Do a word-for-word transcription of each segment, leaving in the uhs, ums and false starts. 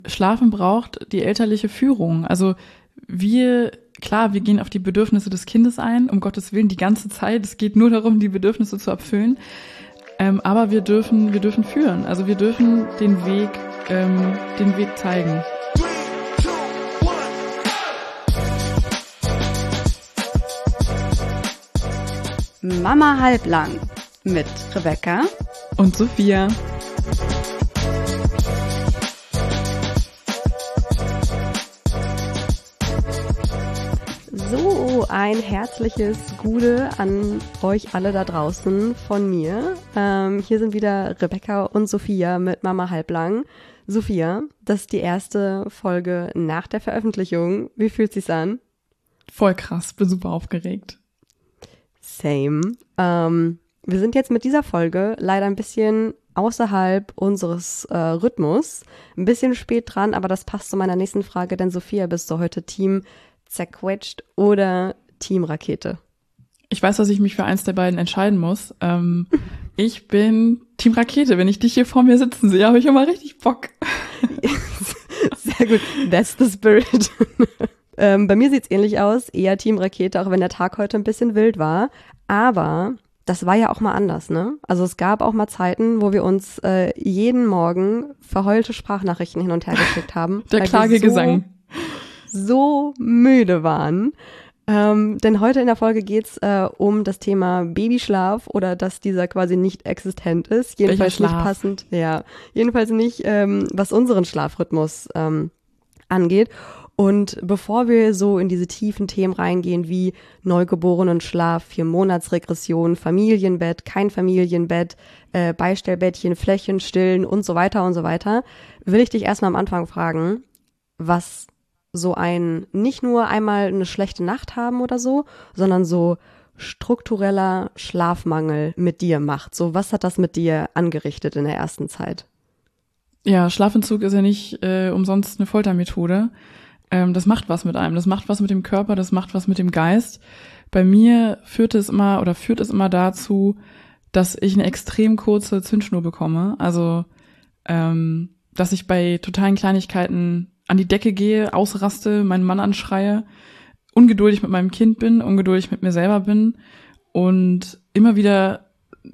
Schlafen braucht die elterliche Führung. Also wir, klar, wir gehen auf die Bedürfnisse des Kindes ein, um Gottes Willen die ganze Zeit. Es geht nur darum, die Bedürfnisse zu erfüllen. Ähm, aber wir dürfen, wir dürfen führen. Also wir dürfen den Weg, ähm, den Weg zeigen. Mama halblang mit Rebecca und Sophia. So, ein herzliches Gute an euch alle da draußen von mir. Ähm, hier sind wieder Rebecca und Sophia mit Mama halblang. Sophia, das ist die erste Folge nach der Veröffentlichung. Wie fühlt sich's an? Voll krass, bin super aufgeregt. Same. Ähm, wir sind jetzt mit dieser Folge leider ein bisschen außerhalb unseres äh, Rhythmus. Ein bisschen spät dran, aber das passt zu meiner nächsten Frage, denn Sophia, bist du heute Team zerquetscht oder Team Rakete? Ich weiß, dass ich mich für eins der beiden entscheiden muss. Ähm, ich bin Team Rakete. Wenn ich dich hier vor mir sitzen sehe, habe ich immer richtig Bock. Sehr gut. That's the spirit. ähm, bei mir sieht's ähnlich aus. Eher Team Rakete, auch wenn der Tag heute ein bisschen wild war. Aber das war ja auch mal anders, ne? Also es gab auch mal Zeiten, wo wir uns äh, jeden Morgen verheulte Sprachnachrichten hin und her geschickt haben. Der Klagegesang. So müde waren. Ähm, denn heute in der Folge geht's äh, um das Thema Babyschlaf oder dass dieser quasi nicht existent ist. Jedenfalls nicht passend, ja, jedenfalls nicht, ähm, was unseren Schlafrhythmus ähm, angeht. Und bevor wir so in diese tiefen Themen reingehen wie Neugeborenen-Schlaf, Vier-Monats-Regression, Familienbett, kein Familienbett, äh, Beistellbettchen, Flächen stillen und so weiter und so weiter, will ich dich erstmal am Anfang fragen, was so ein, nicht nur einmal eine schlechte Nacht haben oder so, sondern so struktureller Schlafmangel mit dir macht. So, was hat das mit dir angerichtet in der ersten Zeit? Ja, Schlafentzug ist ja nicht äh, umsonst eine Foltermethode. Ähm, das macht was mit einem, das macht was mit dem Körper, das macht was mit dem Geist. Bei mir führte es immer oder führt es immer dazu, dass ich eine extrem kurze Zündschnur bekomme. Also, ähm, dass ich bei totalen Kleinigkeiten an die Decke gehe, ausraste, meinen Mann anschreie, ungeduldig mit meinem Kind bin, ungeduldig mit mir selber bin und immer wieder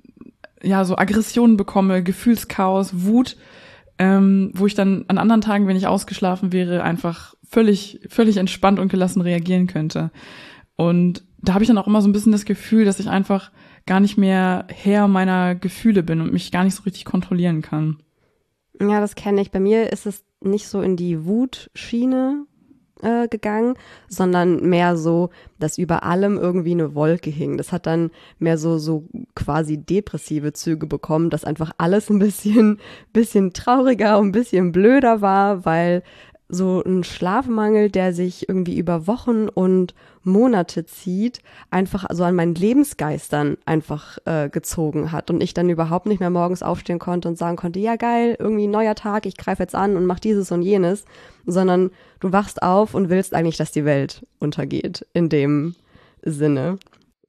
ja so Aggressionen bekomme, Gefühlschaos, Wut, ähm, wo ich dann an anderen Tagen, wenn ich ausgeschlafen wäre, einfach völlig völlig entspannt und gelassen reagieren könnte. Und da habe ich dann auch immer so ein bisschen das Gefühl, dass ich einfach gar nicht mehr Herr meiner Gefühle bin und mich gar nicht so richtig kontrollieren kann. Ja, das kenne ich. Bei mir ist es nicht so in die Wutschiene äh, gegangen, sondern mehr so, dass über allem irgendwie eine Wolke hing. Das hat dann mehr so so quasi depressive Züge bekommen, dass einfach alles ein bisschen bisschen trauriger und ein bisschen blöder war, weil so ein Schlafmangel, der sich irgendwie über Wochen und Monate zieht, einfach so an meinen Lebensgeistern einfach äh, gezogen hat und ich dann überhaupt nicht mehr morgens aufstehen konnte und sagen konnte, ja geil, irgendwie neuer Tag, ich greife jetzt an und mach dieses und jenes, sondern du wachst auf und willst eigentlich, dass die Welt untergeht, in dem Sinne.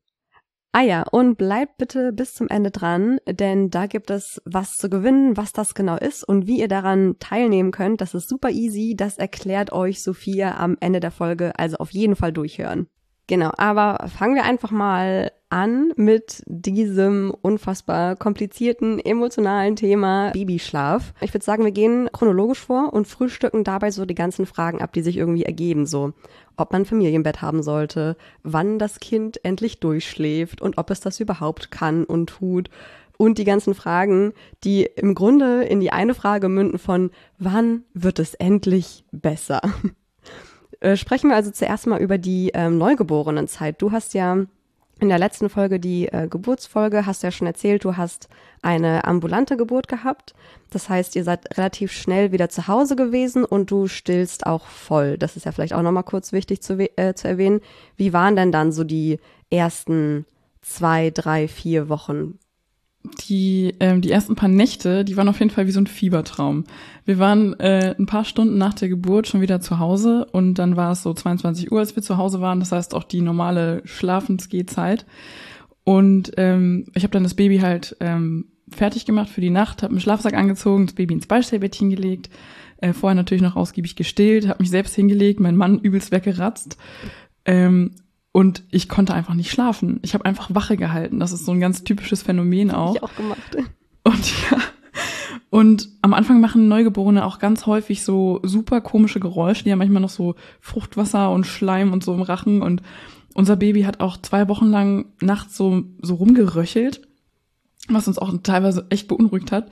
Ah ja, und bleibt bitte bis zum Ende dran, denn da gibt es was zu gewinnen, was das genau ist und wie ihr daran teilnehmen könnt. Das ist super easy, das erklärt euch Sophia am Ende der Folge, also auf jeden Fall durchhören. Genau, aber fangen wir einfach mal an mit diesem unfassbar komplizierten, emotionalen Thema Babyschlaf. Ich würde sagen, wir gehen chronologisch vor und frühstücken dabei so die ganzen Fragen ab, die sich irgendwie ergeben, so ob man ein Familienbett haben sollte, wann das Kind endlich durchschläft und ob es das überhaupt kann und tut. Und die ganzen Fragen, die im Grunde in die eine Frage münden von, wann wird es endlich besser? Äh, sprechen wir also zuerst mal über die ähm, Neugeborenenzeit. Du hast ja in der letzten Folge, die äh, Geburtsfolge, hast du ja schon erzählt, du hast eine ambulante Geburt gehabt. Das heißt, ihr seid relativ schnell wieder zu Hause gewesen und du stillst auch voll. Das ist ja vielleicht auch nochmal kurz wichtig zu, äh, zu erwähnen. Wie waren denn dann so die ersten zwei, drei, vier Wochen? Die, ähm, die ersten paar Nächte, die waren auf jeden Fall wie so ein Fiebertraum. Wir waren äh, ein paar Stunden nach der Geburt schon wieder zu Hause und dann war es so zweiundzwanzig Uhr, als wir zu Hause waren. Das heißt auch die normale Schlafensgehzeit. Und ähm, ich habe dann das Baby halt ähm, fertig gemacht für die Nacht, habe einen Schlafsack angezogen, das Baby ins Beistellbettchen gelegt, Äh, vorher natürlich noch ausgiebig gestillt, habe mich selbst hingelegt, mein Mann übelst weggeratzt. Ähm, und ich konnte einfach nicht schlafen. Ich habe einfach Wache gehalten. Das ist so ein ganz typisches Phänomen auch. Hab ich auch gemacht. Und ja, und am Anfang machen Neugeborene auch ganz häufig so super komische Geräusche. Die haben manchmal noch so Fruchtwasser und Schleim und so im Rachen. Und unser Baby hat auch zwei Wochen lang nachts so, so rumgeröchelt, was uns auch teilweise echt beunruhigt hat.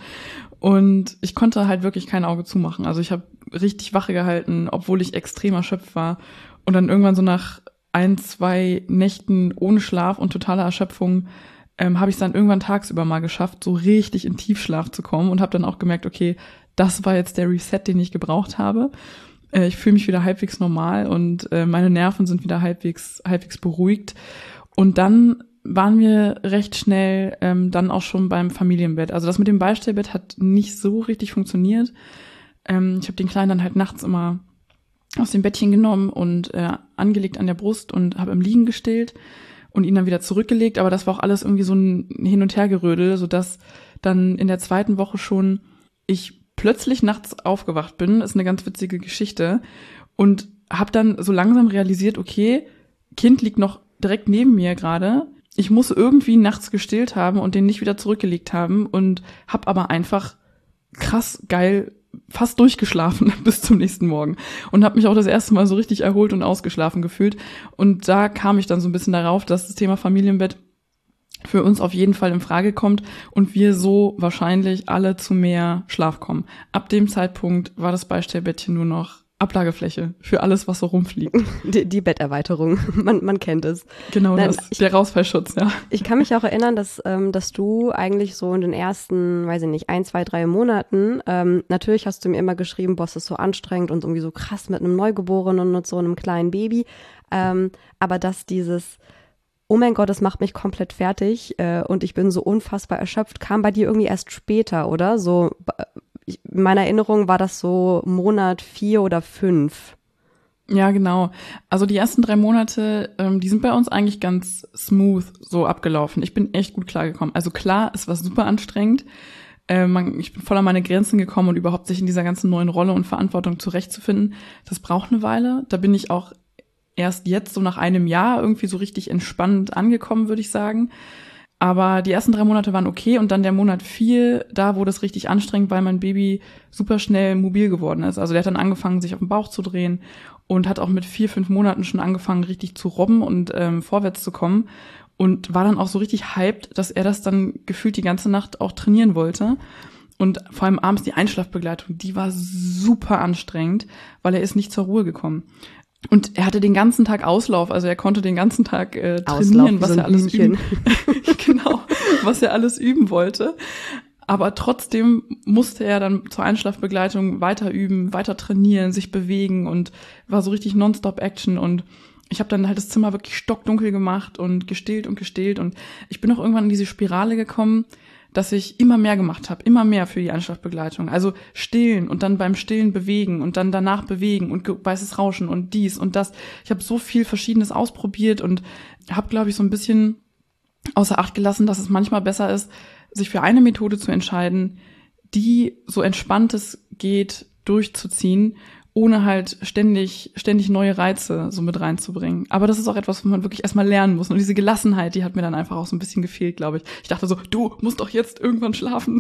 Und ich konnte halt wirklich kein Auge zumachen. Also ich habe richtig Wache gehalten, obwohl ich extrem erschöpft war. Und dann irgendwann so nach ein, zwei Nächten ohne Schlaf und totaler Erschöpfung ähm, habe ich es dann irgendwann tagsüber mal geschafft, so richtig in Tiefschlaf zu kommen und habe dann auch gemerkt, okay, das war jetzt der Reset, den ich gebraucht habe. Äh, ich fühle mich wieder halbwegs normal und äh, meine Nerven sind wieder halbwegs halbwegs beruhigt. Und dann waren wir recht schnell ähm, dann auch schon beim Familienbett. Also das mit dem Beistellbett hat nicht so richtig funktioniert. Ähm, ich habe den Kleinen dann halt nachts immer aus dem Bettchen genommen und äh, angelegt an der Brust und habe im Liegen gestillt und ihn dann wieder zurückgelegt. Aber das war auch alles irgendwie so ein Hin- und Hergerödel, sodass dann in der zweiten Woche schon ich plötzlich nachts aufgewacht bin. Das ist eine ganz witzige Geschichte. Und habe dann so langsam realisiert, okay, Kind liegt noch direkt neben mir gerade. Ich muss irgendwie nachts gestillt haben und den nicht wieder zurückgelegt haben und habe aber einfach krass geil fast durchgeschlafen bis zum nächsten Morgen und habe mich auch das erste Mal so richtig erholt und ausgeschlafen gefühlt. Und da kam ich dann so ein bisschen darauf, dass das Thema Familienbett für uns auf jeden Fall in Frage kommt und wir so wahrscheinlich alle zu mehr Schlaf kommen. Ab dem Zeitpunkt war das Beistellbettchen nur noch Ablagefläche für alles, was so rumfliegt. Die, die Betterweiterung, man, man kennt es. Genau, Nein, das, ich, der Rausfallschutz, ja. Ich kann mich auch erinnern, dass, ähm, dass du eigentlich so in den ersten, weiß ich nicht, ein, zwei, drei Monaten, ähm, natürlich hast du mir immer geschrieben, boah, es ist so anstrengend und irgendwie so krass mit einem Neugeborenen und so einem kleinen Baby, ähm, aber dass dieses, oh mein Gott, das macht mich komplett fertig äh, und ich bin so unfassbar erschöpft, kam bei dir irgendwie erst später, oder? So, ich, in meiner Erinnerung war das so Monat vier oder fünf. Ja, genau. Also die ersten drei Monate, ähm, die sind bei uns eigentlich ganz smooth so abgelaufen. Ich bin echt gut klargekommen. Also klar, es war super anstrengend. Äh, man, ich bin voll an meine Grenzen gekommen und überhaupt sich in dieser ganzen neuen Rolle und Verantwortung zurechtzufinden, das braucht eine Weile. Da bin ich auch erst jetzt so nach einem Jahr irgendwie so richtig entspannt angekommen, würde ich sagen. Aber die ersten drei Monate waren okay und dann der Monat vier, da wurde es richtig anstrengend, weil mein Baby super schnell mobil geworden ist. Also der hat dann angefangen, sich auf den Bauch zu drehen und hat auch mit vier, fünf Monaten schon angefangen, richtig zu robben und ähm, vorwärts zu kommen und war dann auch so richtig hyped, dass er das dann gefühlt die ganze Nacht auch trainieren wollte. Und vor allem abends die Einschlafbegleitung, die war super anstrengend, weil er ist nicht zur Ruhe gekommen. Und er hatte den ganzen Tag Auslauf, also er konnte den ganzen Tag äh, trainieren, was er alles üben, genau, was er alles üben wollte. Aber trotzdem musste er dann zur Einschlafbegleitung weiter üben, weiter trainieren, sich bewegen und war so richtig Nonstop-Action. Und ich habe dann halt das Zimmer wirklich stockdunkel gemacht und gestillt und gestillt. Und ich bin auch irgendwann in diese Spirale gekommen, dass ich immer mehr gemacht habe, immer mehr für die Einschlafbegleitung. Also stillen und dann beim Stillen bewegen und dann danach bewegen und weißes Rauschen und dies und das. Ich habe so viel Verschiedenes ausprobiert und habe, glaube ich, so ein bisschen außer Acht gelassen, dass es manchmal besser ist, sich für eine Methode zu entscheiden, die so entspannt es geht durchzuziehen, ohne halt ständig ständig neue Reize so mit reinzubringen. Aber das ist auch etwas, was man wirklich erstmal lernen muss. Und diese Gelassenheit, die hat mir dann einfach auch so ein bisschen gefehlt, glaube ich. Ich dachte so, du musst doch jetzt irgendwann schlafen.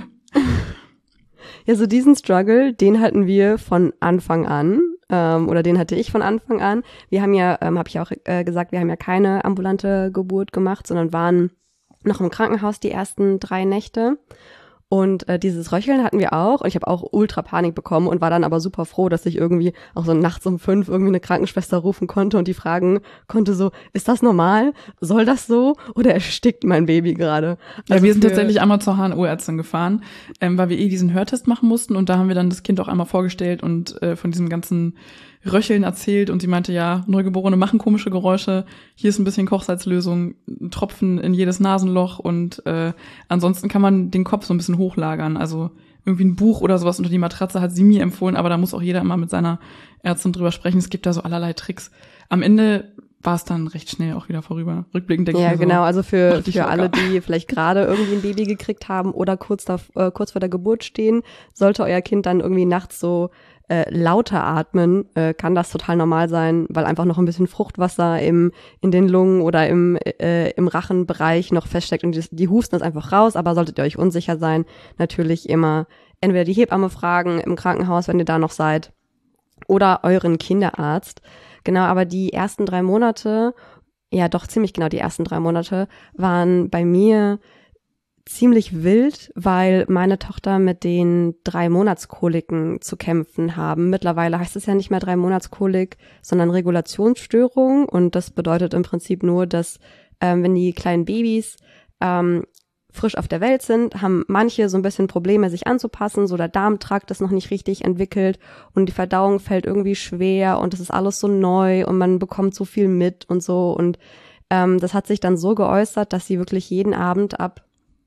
Ja, so diesen Struggle, den hatten wir von Anfang an. Ähm, oder den hatte ich von Anfang an. Wir haben ja, ähm, habe ich auch äh, gesagt, wir haben ja keine ambulante Geburt gemacht, sondern waren noch im Krankenhaus die ersten drei Nächte. Und äh, dieses Röcheln hatten wir auch. Und ich habe auch ultra Panik bekommen und war dann aber super froh, dass ich irgendwie auch so nachts um fünf irgendwie eine Krankenschwester rufen konnte und die fragen konnte so, ist das normal? Soll das so? Oder erstickt mein Baby gerade? Also ja, wir sind für tatsächlich einmal zur H N O-Ärztin gefahren, ähm, weil wir eh diesen Hörtest machen mussten. Und da haben wir dann das Kind auch einmal vorgestellt und äh, von diesem ganzen Röcheln erzählt. Und sie meinte, ja, Neugeborene machen komische Geräusche. Hier ist ein bisschen Kochsalzlösung, ein Tropfen in jedes Nasenloch. Und äh, ansonsten kann man den Kopf so ein bisschen hochlagern. Also irgendwie ein Buch oder sowas unter die Matratze hat sie mir empfohlen. Aber da muss auch jeder immer mit seiner Ärztin drüber sprechen. Es gibt da so allerlei Tricks. Am Ende war es dann recht schnell auch wieder vorüber. Rückblickend denke ich mir mir so. Ja, genau. Also für, für alle, die vielleicht gerade irgendwie ein Baby gekriegt haben oder kurz, da, äh, kurz vor der Geburt stehen, sollte euer Kind dann irgendwie nachts so äh, lauter atmen, äh, kann das total normal sein, weil einfach noch ein bisschen Fruchtwasser im in den Lungen oder im äh, im Rachenbereich noch feststeckt und die, die husten das einfach raus, aber solltet ihr euch unsicher sein, natürlich immer entweder die Hebamme fragen im Krankenhaus, wenn ihr da noch seid, oder euren Kinderarzt. Genau, aber die ersten drei Monate, ja doch ziemlich genau die ersten drei Monate, waren bei mir ziemlich wild, weil meine Tochter mit den drei Monatskoliken zu kämpfen haben. Mittlerweile heißt es ja nicht mehr drei Monatskolik, sondern Regulationsstörung, und das bedeutet im Prinzip nur, dass ähm, wenn die kleinen Babys ähm, frisch auf der Welt sind, haben manche so ein bisschen Probleme, sich anzupassen, so der Darmtrakt ist noch nicht richtig entwickelt und die Verdauung fällt irgendwie schwer und es ist alles so neu und man bekommt so viel mit und so, und ähm, das hat sich dann so geäußert, dass sie wirklich jeden Abend ab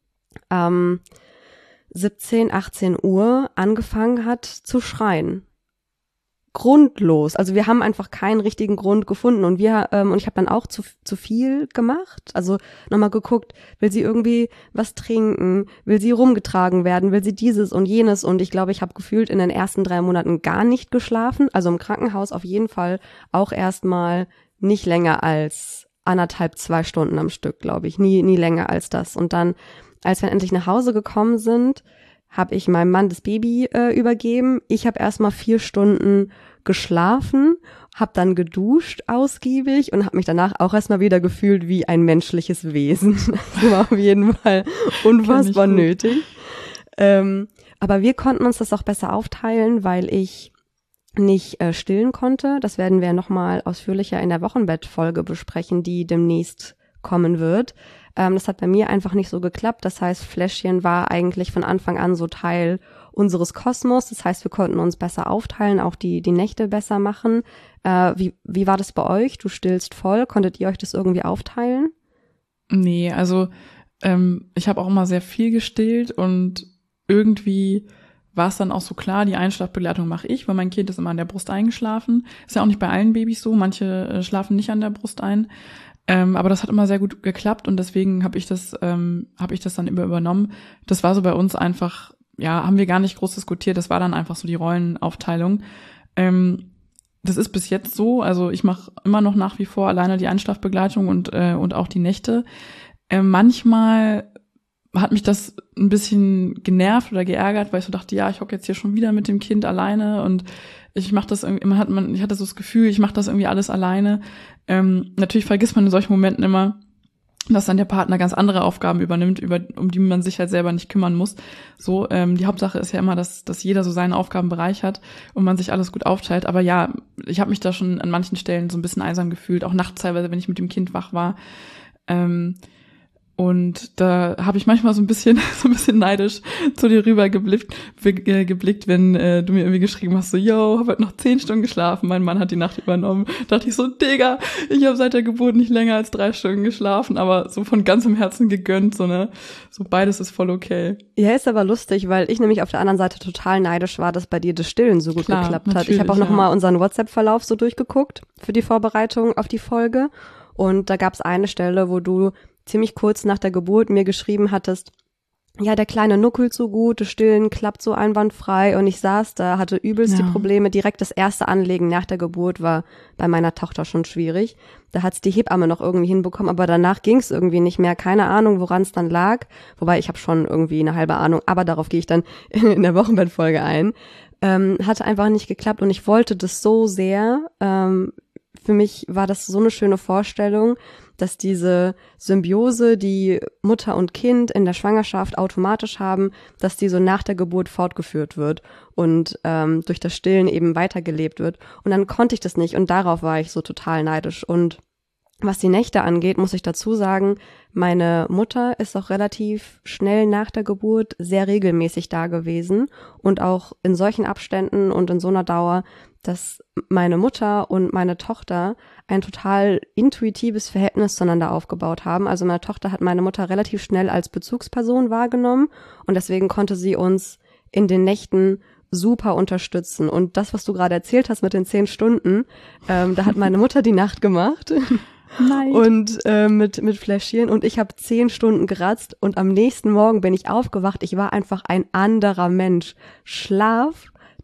ähm, siebzehn, achtzehn Uhr angefangen hat zu schreien. Grundlos. Also wir haben einfach keinen richtigen Grund gefunden, und wir ähm, und ich habe dann auch zu zu viel gemacht. Also nochmal geguckt, will sie irgendwie was trinken, will sie rumgetragen werden, will sie dieses und jenes, und ich glaube, ich habe gefühlt in den ersten drei Monaten gar nicht geschlafen. Also im Krankenhaus auf jeden Fall auch erstmal nicht länger als anderthalb, zwei Stunden am Stück, glaube ich. Nie nie länger als das. Und dann, als wir endlich nach Hause gekommen sind, habe ich meinem Mann das Baby äh, übergeben. Ich habe erstmal vier Stunden geschlafen, habe dann geduscht ausgiebig und habe mich danach auch erstmal wieder gefühlt wie ein menschliches Wesen. Das war auf jeden Fall unfassbar nötig. Ähm, aber wir konnten uns das auch besser aufteilen, weil ich nicht äh, stillen konnte. Das werden wir nochmal ausführlicher in der Wochenbettfolge besprechen, die demnächst kommen wird. Ähm, das hat bei mir einfach nicht so geklappt. Das heißt, Fläschchen war eigentlich von Anfang an so Teil unseres Kosmos. Das heißt, wir konnten uns besser aufteilen, auch die die Nächte besser machen. Äh, wie wie war das bei euch? Du stillst voll. Konntet ihr euch das irgendwie aufteilen? Nee, also ähm, ich habe auch immer sehr viel gestillt, und irgendwie war es dann auch so klar, die Einschlafbegleitung mache ich, weil mein Kind ist immer an der Brust eingeschlafen. Ist ja auch nicht bei allen Babys so. Manche äh, schlafen nicht an der Brust ein. Ähm, aber das hat immer sehr gut geklappt, und deswegen habe ich das ähm, habe ich das dann immer übernommen. Das war so bei uns einfach, ja, haben wir gar nicht groß diskutiert. Das war dann einfach so die Rollenaufteilung. Ähm, das ist bis jetzt so. Also ich mache immer noch nach wie vor alleine die Einschlafbegleitung und äh, und auch die Nächte. Äh, manchmal hat mich das ein bisschen genervt oder geärgert, weil ich so dachte, ja, ich hocke jetzt hier schon wieder mit dem Kind alleine und ich mache das irgendwie, man hat man, ich hatte so das Gefühl, ich mache das irgendwie alles alleine. Ähm, natürlich vergisst man in solchen Momenten immer, dass dann der Partner ganz andere Aufgaben übernimmt, über um die man sich halt selber nicht kümmern muss. So, ähm, die Hauptsache ist ja immer, dass dass jeder so seinen Aufgabenbereich hat und man sich alles gut aufteilt. Aber ja, ich habe mich da schon an manchen Stellen so ein bisschen einsam gefühlt, auch nachts teilweise, wenn ich mit dem Kind wach war. Ähm, Und da habe ich manchmal so ein bisschen so ein bisschen neidisch zu dir rüber geblickt, äh, geblickt, wenn äh, du mir irgendwie geschrieben hast, so, yo, hab heute noch zehn Stunden geschlafen, mein Mann hat die Nacht übernommen. Da dachte ich so, Digga, ich habe seit der Geburt nicht länger als drei Stunden geschlafen, aber so von ganzem Herzen gegönnt, so, ne, so beides ist voll okay. Ja, ist aber lustig, weil ich nämlich auf der anderen Seite total neidisch war, dass bei dir das Stillen so gut Klar, geklappt hat. Ich habe auch noch ja. mal unseren WhatsApp-Verlauf so durchgeguckt für die Vorbereitung auf die Folge, und da gab es eine Stelle, wo du ziemlich kurz nach der Geburt mir geschrieben hattest, ja, der Kleine nuckelt so gut, das Stillen klappt so einwandfrei, und ich saß da, hatte übelst ja. die Probleme. Direkt das erste Anlegen nach der Geburt war bei meiner Tochter schon schwierig. Da hat's die Hebamme noch irgendwie hinbekommen, aber danach ging's irgendwie nicht mehr. Keine Ahnung, woran es dann lag. Wobei, ich habe schon irgendwie eine halbe Ahnung, aber darauf gehe ich dann in der Wochenbettfolge ein. Ähm, hatte einfach nicht geklappt, und ich wollte das so sehr. Ähm, für mich war das so eine schöne Vorstellung, dass diese Symbiose, die Mutter und Kind in der Schwangerschaft automatisch haben, dass die so nach der Geburt fortgeführt wird und ähm, durch das Stillen eben weitergelebt wird. Und dann konnte ich das nicht, und darauf war ich so total neidisch. Und was die Nächte angeht, muss ich dazu sagen, meine Mutter ist auch relativ schnell nach der Geburt sehr regelmäßig da gewesen und auch in solchen Abständen und in so einer Dauer, dass meine Mutter und meine Tochter ein total intuitives Verhältnis zueinander aufgebaut haben. Also meine Tochter hat meine Mutter relativ schnell als Bezugsperson wahrgenommen, und deswegen konnte sie uns in den Nächten super unterstützen. Und das, was du gerade erzählt hast mit den zehn Stunden, ähm, da hat meine Mutter die Nacht gemacht. Nein. Und äh, mit mit Fläschchen, und ich habe zehn Stunden geratzt, und am nächsten Morgen bin ich aufgewacht. Ich war einfach ein anderer Mensch. Schlaf,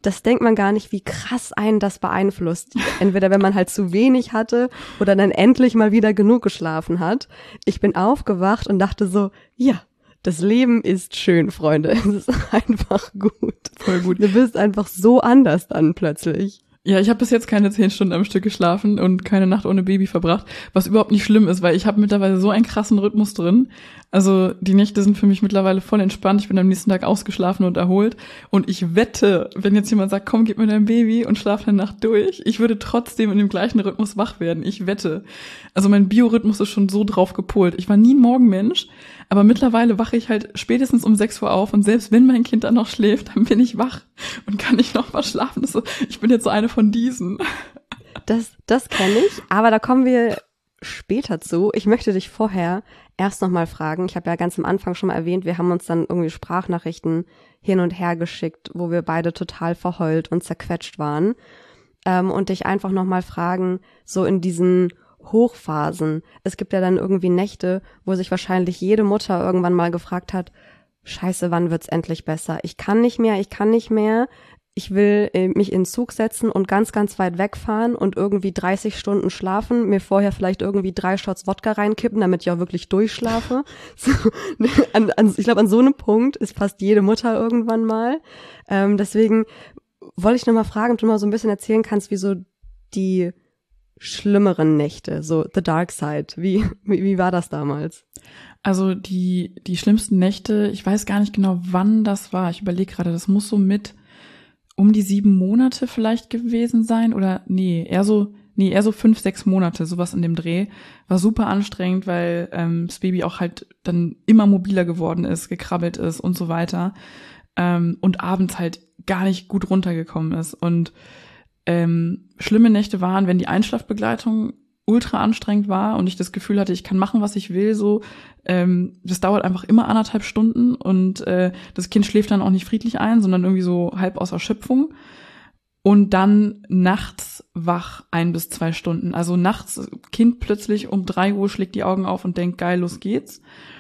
das denkt man gar nicht, wie krass einen das beeinflusst. Entweder wenn man halt zu wenig hatte oder dann endlich mal wieder genug geschlafen hat. Ich bin aufgewacht und dachte so, ja, das Leben ist schön, Freunde. Es ist einfach gut. Voll gut. Du bist einfach so anders dann plötzlich. Ja, ich habe bis jetzt keine zehn Stunden am Stück geschlafen und keine Nacht ohne Baby verbracht, was überhaupt nicht schlimm ist, weil ich habe mittlerweile so einen krassen Rhythmus drin. Also die Nächte sind für mich mittlerweile voll entspannt. Ich bin am nächsten Tag ausgeschlafen und erholt. Und ich wette, wenn jetzt jemand sagt, komm, gib mir dein Baby und schlaf eine Nacht durch, ich würde trotzdem in dem gleichen Rhythmus wach werden. Ich wette. Also mein Biorhythmus ist schon so drauf gepolt. Ich war nie ein Morgenmensch, aber mittlerweile wache ich halt spätestens um sechs Uhr auf und selbst wenn mein Kind dann noch schläft, dann bin ich wach und kann nicht noch mal schlafen. Das ist so, ich bin jetzt so eine von diesen. Das, das kenne ich, aber da kommen wir später zu. Ich möchte dich vorher erst noch mal fragen. Ich habe ja ganz am Anfang schon mal erwähnt, wir haben uns dann irgendwie Sprachnachrichten hin und her geschickt, wo wir beide total verheult und zerquetscht waren. Ähm, und dich einfach noch mal fragen, so in diesen Hochphasen. Es gibt ja dann irgendwie Nächte, wo sich wahrscheinlich jede Mutter irgendwann mal gefragt hat, Scheiße, wann wird's endlich besser? Ich kann nicht mehr, ich kann nicht mehr. Ich will äh, mich in den Zug setzen und ganz, ganz weit wegfahren und irgendwie dreißig Stunden schlafen, mir vorher vielleicht irgendwie drei Shots Wodka reinkippen, damit ich auch wirklich durchschlafe. So, an, an, ich glaube, an so einem Punkt ist fast jede Mutter irgendwann mal. Ähm, deswegen wollte ich nochmal fragen, ob du mal so ein bisschen erzählen kannst, wie so die schlimmeren Nächte, so the dark side, wie, wie, wie war das damals? Also die, die schlimmsten Nächte, ich weiß gar nicht genau, wann das war. Ich überlege gerade, das muss so mit um die sieben Monate vielleicht gewesen sein oder nee, eher so, nee, eher so fünf, sechs Monate, sowas in dem Dreh. War super anstrengend, weil ähm, das Baby auch halt dann immer mobiler geworden ist, gekrabbelt ist und so weiter. Ähm, und abends halt gar nicht gut runtergekommen ist. Und ähm, schlimme Nächte waren, wenn die Einschlafbegleitung ultra anstrengend war und ich das Gefühl hatte, ich kann machen, was ich will, so, ähm, das dauert einfach immer anderthalb Stunden und äh, das Kind schläft dann auch nicht friedlich ein, sondern irgendwie so halb aus Erschöpfung und dann nachts wach ein bis zwei Stunden, also nachts Kind plötzlich um drei Uhr schlägt die Augen auf und denkt, geil, los geht's.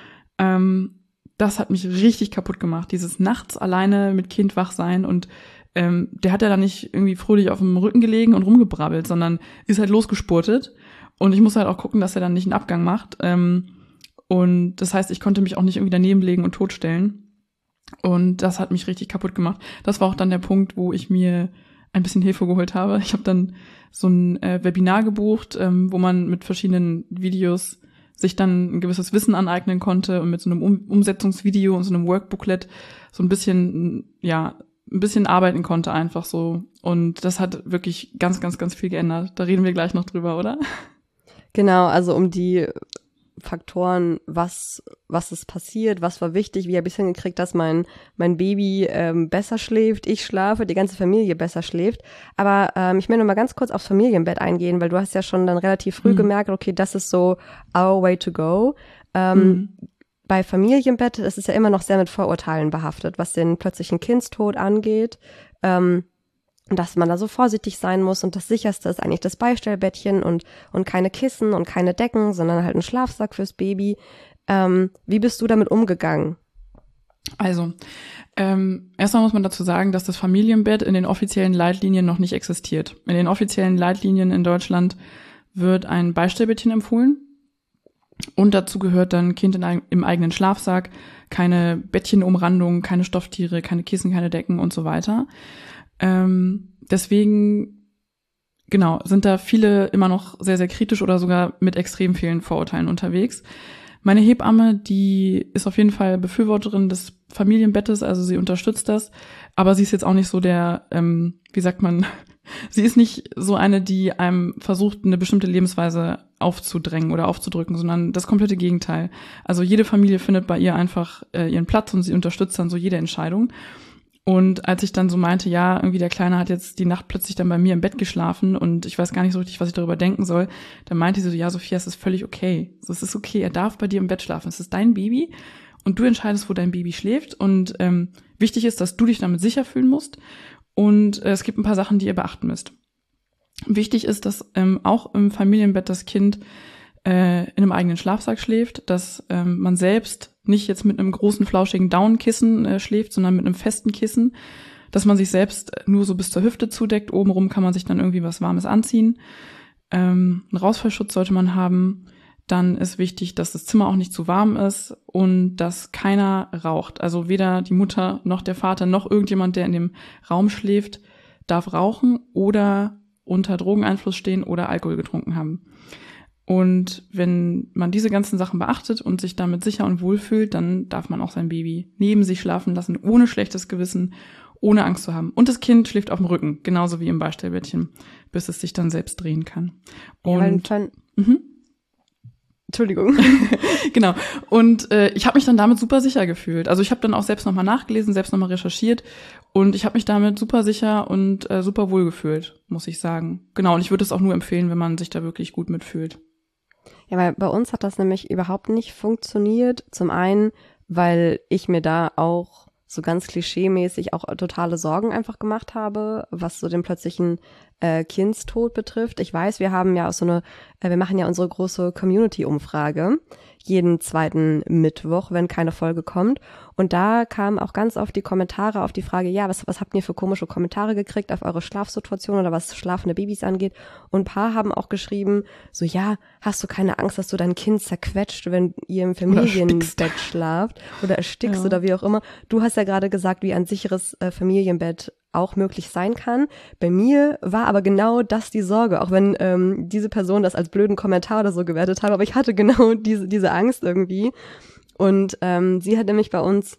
Ähm, das hat mich richtig kaputt gemacht, dieses nachts alleine mit Kind wach sein und ähm, der hat ja dann nicht irgendwie fröhlich auf dem Rücken gelegen und rumgebrabbelt, sondern ist halt losgespurtet. Und ich muss halt auch gucken, dass er dann nicht einen Abgang macht. Ähm, und das heißt, ich konnte mich auch nicht irgendwie daneben legen und totstellen. Und das hat mich richtig kaputt gemacht. Das war auch dann der Punkt, wo ich mir ein bisschen Hilfe geholt habe. Ich habe dann so ein äh, Webinar gebucht, ähm, wo man mit verschiedenen Videos sich dann ein gewisses Wissen aneignen konnte und mit so einem um- Umsetzungsvideo und so einem Workbooklet so ein bisschen, ja, ein bisschen arbeiten konnte einfach so. Und das hat wirklich ganz, ganz, ganz viel geändert. Da reden wir gleich noch drüber, oder? Genau, also um die Faktoren, was was ist passiert, was war wichtig, wie habe ich es hingekriegt, dass mein mein Baby ähm, besser schläft, ich schlafe, die ganze Familie besser schläft. Aber ähm, ich möchte noch mal ganz kurz aufs Familienbett eingehen, weil du hast ja schon dann relativ früh mhm. gemerkt, okay, das ist so our way to go. Ähm, mhm. Bei Familienbett ist es ja immer noch sehr mit Vorurteilen behaftet, was den plötzlichen Kindstod angeht. Ähm, dass man da so vorsichtig sein muss und das Sicherste ist eigentlich das Beistellbettchen und und keine Kissen und keine Decken, sondern halt ein Schlafsack fürs Baby. Ähm, wie bist du damit umgegangen? Also, ähm, erstmal muss man dazu sagen, dass das Familienbett in den offiziellen Leitlinien noch nicht existiert. In den offiziellen Leitlinien in Deutschland wird ein Beistellbettchen empfohlen und dazu gehört dann Kind in ein, im eigenen Schlafsack, keine Bettchenumrandung, keine Stofftiere, keine Kissen, keine Decken und so weiter. Ähm, deswegen, genau, sind da viele immer noch sehr, sehr kritisch oder sogar mit extrem vielen Vorurteilen unterwegs. Meine Hebamme, die ist auf jeden Fall Befürworterin des Familienbettes, also sie unterstützt das, aber sie ist jetzt auch nicht so der, ähm, wie sagt man, sie ist nicht so eine, die einem versucht, eine bestimmte Lebensweise aufzudrängen oder aufzudrücken, sondern das komplette Gegenteil. Also jede Familie findet bei ihr einfach äh, ihren Platz und sie unterstützt dann so jede Entscheidung. Und als ich dann so meinte, ja, irgendwie der Kleine hat jetzt die Nacht plötzlich dann bei mir im Bett geschlafen und ich weiß gar nicht so richtig, was ich darüber denken soll, dann meinte sie so, ja, Sophia, es ist völlig okay. So, es ist okay, er darf bei dir im Bett schlafen. Es ist dein Baby und du entscheidest, wo dein Baby schläft. Und ähm, wichtig ist, dass du dich damit sicher fühlen musst. Und äh, es gibt ein paar Sachen, die ihr beachten müsst. Wichtig ist, dass ähm, auch im Familienbett das Kind äh, in einem eigenen Schlafsack schläft, dass ähm, man selbst nicht jetzt mit einem großen, flauschigen Downkissen äh, schläft, sondern mit einem festen Kissen. dass man sich selbst nur so bis zur Hüfte zudeckt. Obenrum kann man sich dann irgendwie was Warmes anziehen. Ähm, einen Rausfallschutz sollte man haben. Dann ist wichtig, dass das Zimmer auch nicht zu warm ist und dass keiner raucht. Also weder die Mutter noch der Vater noch irgendjemand, der in dem Raum schläft, darf rauchen oder unter Drogeneinfluss stehen oder Alkohol getrunken haben. Und wenn man diese ganzen Sachen beachtet und sich damit sicher und wohl fühlt, dann darf man auch sein Baby neben sich schlafen lassen, ohne schlechtes Gewissen, ohne Angst zu haben. Und das Kind schläft auf dem Rücken, genauso wie im Beistellbettchen, bis es sich dann selbst drehen kann. Und ja, mhm. Entschuldigung. Genau. Und äh, ich habe mich dann damit super sicher gefühlt. Also ich habe dann auch selbst nochmal nachgelesen, selbst nochmal recherchiert und ich habe mich damit super sicher und äh, super wohl gefühlt, muss ich sagen. Genau, und ich würde es auch nur empfehlen, wenn man sich da wirklich gut mitfühlt. Ja, weil bei uns hat das nämlich überhaupt nicht funktioniert. Zum einen, weil ich mir da auch so ganz klischeemäßig auch totale Sorgen einfach gemacht habe, was so den plötzlichen äh, Kindstod betrifft. Ich weiß, wir haben ja auch so eine, äh, wir machen ja unsere große Community-Umfrage jeden zweiten Mittwoch, wenn keine Folge kommt. Und da kamen auch ganz oft die Kommentare auf die Frage, ja, was, was habt ihr für komische Kommentare gekriegt auf eure Schlafsituation oder was schlafende Babys angeht? Und ein paar haben auch geschrieben, so, ja, hast du keine Angst, dass du dein Kind zerquetscht, wenn ihr im Familienbett schlaft oder erstickst ja. oder wie auch immer. Du hast ja gerade gesagt, wie ein sicheres äh, Familienbett auch möglich sein kann. Bei mir war aber genau das die Sorge, auch wenn ähm, diese Person das als blöden Kommentar oder so gewertet hat, aber ich hatte genau diese diese Angst irgendwie. Und ähm, sie hat nämlich bei uns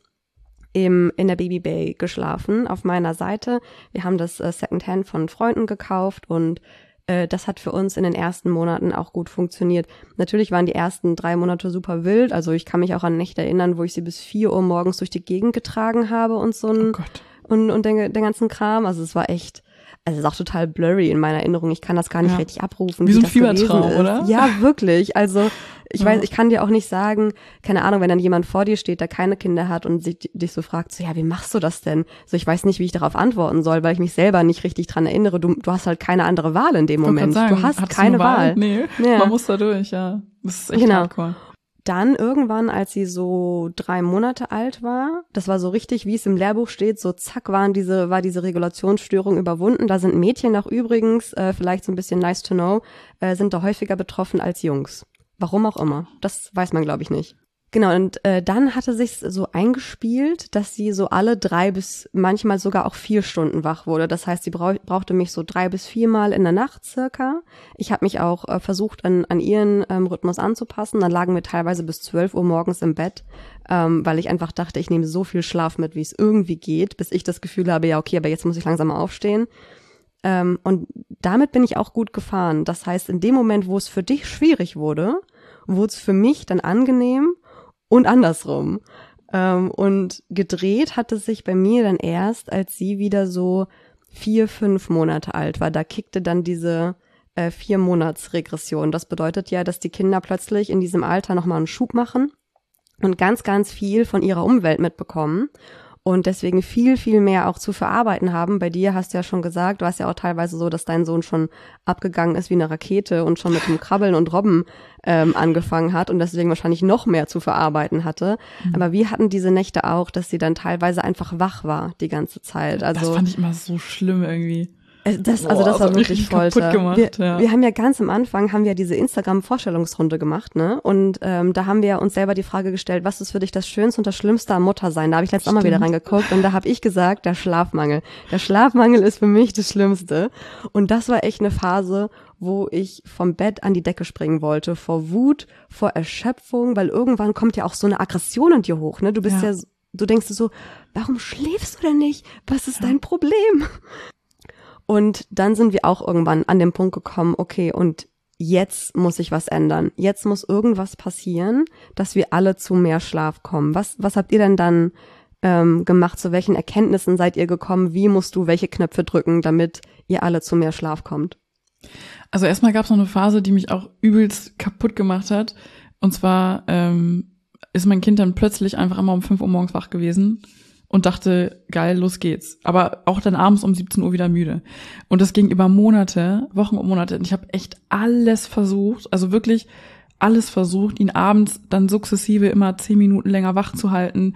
im in der Baby Bay geschlafen, auf meiner Seite. Wir haben das äh, Secondhand von Freunden gekauft und äh, das hat für uns in den ersten Monaten auch gut funktioniert. Natürlich waren die ersten drei Monate super wild, also ich kann mich auch an Nächte erinnern, wo ich sie bis vier Uhr morgens durch die Gegend getragen habe und so ein Oh Gott. und und den, den ganzen Kram. Also es war echt, also es ist auch total blurry in meiner Erinnerung. Ich kann das gar nicht ja. richtig abrufen, wie, wie so ein das Fiebertraum, gewesen ist. oder? Ja, wirklich. Also ich ja. weiß, ich kann dir auch nicht sagen, keine Ahnung, wenn dann jemand vor dir steht, der keine Kinder hat und sich, dich so fragt, so ja, wie machst du das denn? So, ich weiß nicht, wie ich darauf antworten soll, weil ich mich selber nicht richtig dran erinnere. Du, du hast halt keine andere Wahl in dem Moment. Sagen, du hast Hattest keine du eine Wahl. Wahl. Nee, ja. man muss da durch, ja. Das ist echt genau. hardcore. Dann irgendwann, als sie so drei Monate alt war, das war so richtig, wie es im Lehrbuch steht, so zack, waren diese, war diese Regulationsstörung überwunden. Da sind Mädchen auch übrigens, äh, vielleicht so ein bisschen nice to know, äh, sind da häufiger betroffen als Jungs. Warum auch immer. Das weiß man, glaube ich, nicht. Genau, und äh, dann hatte sich's so eingespielt, dass sie so alle drei bis manchmal sogar auch vier Stunden wach wurde. Das heißt, sie brauch, brauchte mich so drei bis viermal in der Nacht circa. Ich habe mich auch äh, versucht, an, an ihren ähm, Rhythmus anzupassen. Dann lagen wir teilweise bis zwölf Uhr morgens im Bett, ähm, weil ich einfach dachte, ich nehme so viel Schlaf mit, wie es irgendwie geht, bis ich das Gefühl habe, ja okay, aber jetzt muss ich langsam mal aufstehen. Ähm, und damit bin ich auch gut gefahren. Das heißt, in dem Moment, wo es für dich schwierig wurde, wurde es für mich dann angenehm und andersrum. Ähm, und gedreht hatte sich bei mir dann erst, als sie wieder so vier, fünf Monate alt war. Da kickte dann diese äh, Vier-Monats-Regression. Das bedeutet ja, dass die Kinder plötzlich in diesem Alter nochmal einen Schub machen und ganz, ganz viel von ihrer Umwelt mitbekommen. Und deswegen viel, viel mehr auch zu verarbeiten haben. Bei dir hast du ja schon gesagt, du hast ja auch teilweise so, dass dein Sohn schon abgegangen ist wie eine Rakete und schon mit dem Krabbeln und Robben ähm, angefangen hat und deswegen wahrscheinlich noch mehr zu verarbeiten hatte. Mhm. Aber wir hatten diese Nächte auch, dass sie dann teilweise einfach wach war die ganze Zeit. Also das fand ich immer so schlimm irgendwie. Das, also das Boah, war wirklich Folter. Gemacht, wir, ja. wir haben ja ganz am Anfang, haben wir diese Instagram-Vorstellungsrunde gemacht, ne? Und ähm, da haben wir uns selber die Frage gestellt, was ist für dich das Schönste und das Schlimmste am Muttersein? Da habe ich letztes Mal wieder reingeguckt und da habe ich gesagt, der Schlafmangel. Der Schlafmangel ist für mich das Schlimmste. Und das war echt eine Phase, wo ich vom Bett an die Decke springen wollte, vor Wut, vor Erschöpfung, weil irgendwann kommt ja auch so eine Aggression in dir hoch, ne? Du bist ja, ja du denkst dir so, warum schläfst du denn nicht? Was ist ja. dein Problem? Und dann sind wir auch irgendwann an den Punkt gekommen, okay, und jetzt muss sich was ändern. Jetzt muss irgendwas passieren, dass wir alle zu mehr Schlaf kommen. Was, was habt ihr denn dann ähm, gemacht? Zu welchen Erkenntnissen seid ihr gekommen? Wie musst du welche Knöpfe drücken, damit ihr alle zu mehr Schlaf kommt? Also erstmal gab es noch eine Phase, die mich auch übelst kaputt gemacht hat. Und zwar ähm, ist mein Kind dann plötzlich einfach immer um fünf Uhr morgens wach gewesen. Und dachte, geil, los geht's. Aber auch dann abends um siebzehn Uhr wieder müde. Und das ging über Monate, Wochen und Monate. Und ich habe echt alles versucht, also wirklich alles versucht, ihn abends dann sukzessive immer zehn Minuten länger wach zu halten.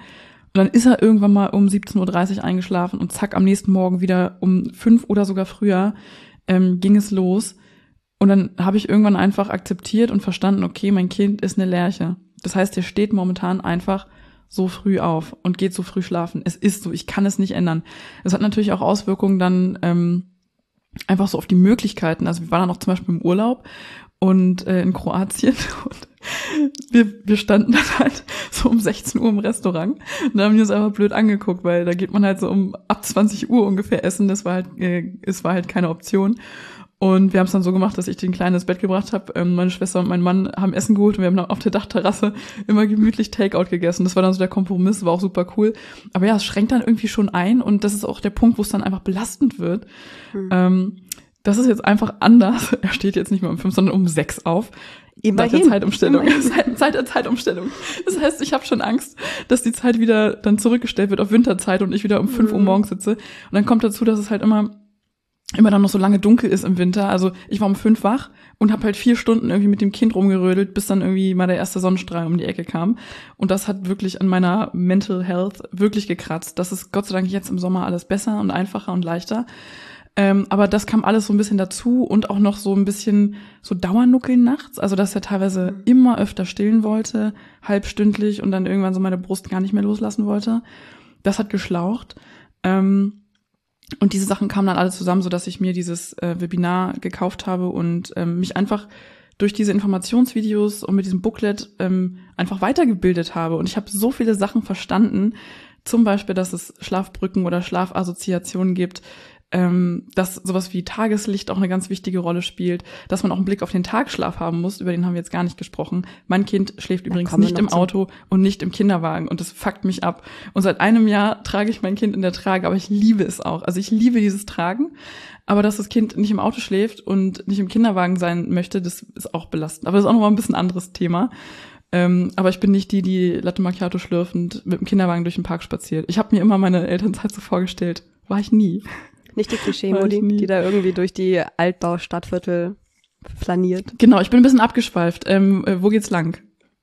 dann ist er irgendwann mal um siebzehn Uhr dreißig eingeschlafen und zack, am nächsten Morgen wieder um fünf oder sogar früher ähm, ging es los. Und dann habe ich irgendwann einfach akzeptiert und verstanden, okay, mein Kind ist eine Lerche. Das heißt, der steht momentan einfach so früh auf und geht so früh schlafen. Es ist so, ich kann es nicht ändern. Es hat natürlich auch Auswirkungen dann ähm, einfach so auf die Möglichkeiten. Also wir waren dann auch zum Beispiel im Urlaub und äh, in Kroatien und wir, wir standen dann halt so um sechzehn Uhr im Restaurant und da haben die uns einfach blöd angeguckt, weil da geht man halt so um ab zwanzig Uhr ungefähr essen. Das war halt, äh, es war halt keine Option. Und wir haben es dann so gemacht, dass ich den Kleinen ins Bett gebracht habe. Ähm, meine Schwester und mein Mann haben Essen geholt und wir haben dann auf der Dachterrasse immer gemütlich Takeout gegessen. Das war dann so der Kompromiss, war auch super cool. Aber ja, es schränkt dann irgendwie schon ein und das ist auch der Punkt, wo es dann einfach belastend wird. Mhm. Ähm, das ist jetzt einfach anders. Er steht jetzt nicht mehr um fünf, sondern um sechs auf. Seit der Zeitumstellung. Seit, seit der Zeitumstellung. Das heißt, ich habe schon Angst, dass die Zeit wieder dann zurückgestellt wird auf Winterzeit und ich wieder um fünf mhm. Uhr morgens sitze. Und dann kommt dazu, dass es halt immer immer dann noch so lange dunkel ist im Winter. Also ich war um fünf wach und habe halt vier Stunden irgendwie mit dem Kind rumgerödelt, bis dann irgendwie mal der erste Sonnenstrahl um die Ecke kam. Und das hat wirklich an meiner Mental Health wirklich gekratzt. Das ist Gott sei Dank jetzt im Sommer alles besser und einfacher und leichter. Ähm, aber das kam alles so ein bisschen dazu und auch noch so ein bisschen so Dauernuckeln nachts. Also dass er teilweise mhm. immer öfter stillen wollte, halbstündlich und dann irgendwann so meine Brust gar nicht mehr loslassen wollte. Das hat geschlaucht. Ähm, Und diese Sachen kamen dann alle zusammen, so dass ich mir dieses äh, Webinar gekauft habe und ähm, mich einfach durch diese Informationsvideos und mit diesem Booklet ähm, einfach weitergebildet habe. Und ich habe so viele Sachen verstanden, zum Beispiel, dass es Schlafbrücken oder Schlafassoziationen gibt, ähm, dass sowas wie Tageslicht auch eine ganz wichtige Rolle spielt, dass man auch einen Blick auf den Tagschlaf haben muss, über den haben wir jetzt gar nicht gesprochen. Mein Kind schläft da übrigens nicht im Auto und nicht im Kinderwagen und das fuckt mich ab. Und seit einem Jahr trage ich mein Kind in der Trage, aber ich liebe es auch. Also ich liebe dieses Tragen, aber dass das Kind nicht im Auto schläft und nicht im Kinderwagen sein möchte, das ist auch belastend. Aber das ist auch nochmal ein bisschen ein anderes Thema. Ähm, aber ich bin nicht die, die Latte Macchiato schlürfend mit dem Kinderwagen durch den Park spaziert. Ich habe mir immer meine Elternzeit so vorgestellt. War ich nie. Nicht die Klischee-Modi, die da irgendwie durch die Altbau-Stadtviertel flaniert. Genau, ich bin ein bisschen abgeschweift. Ähm, äh, wo geht's lang?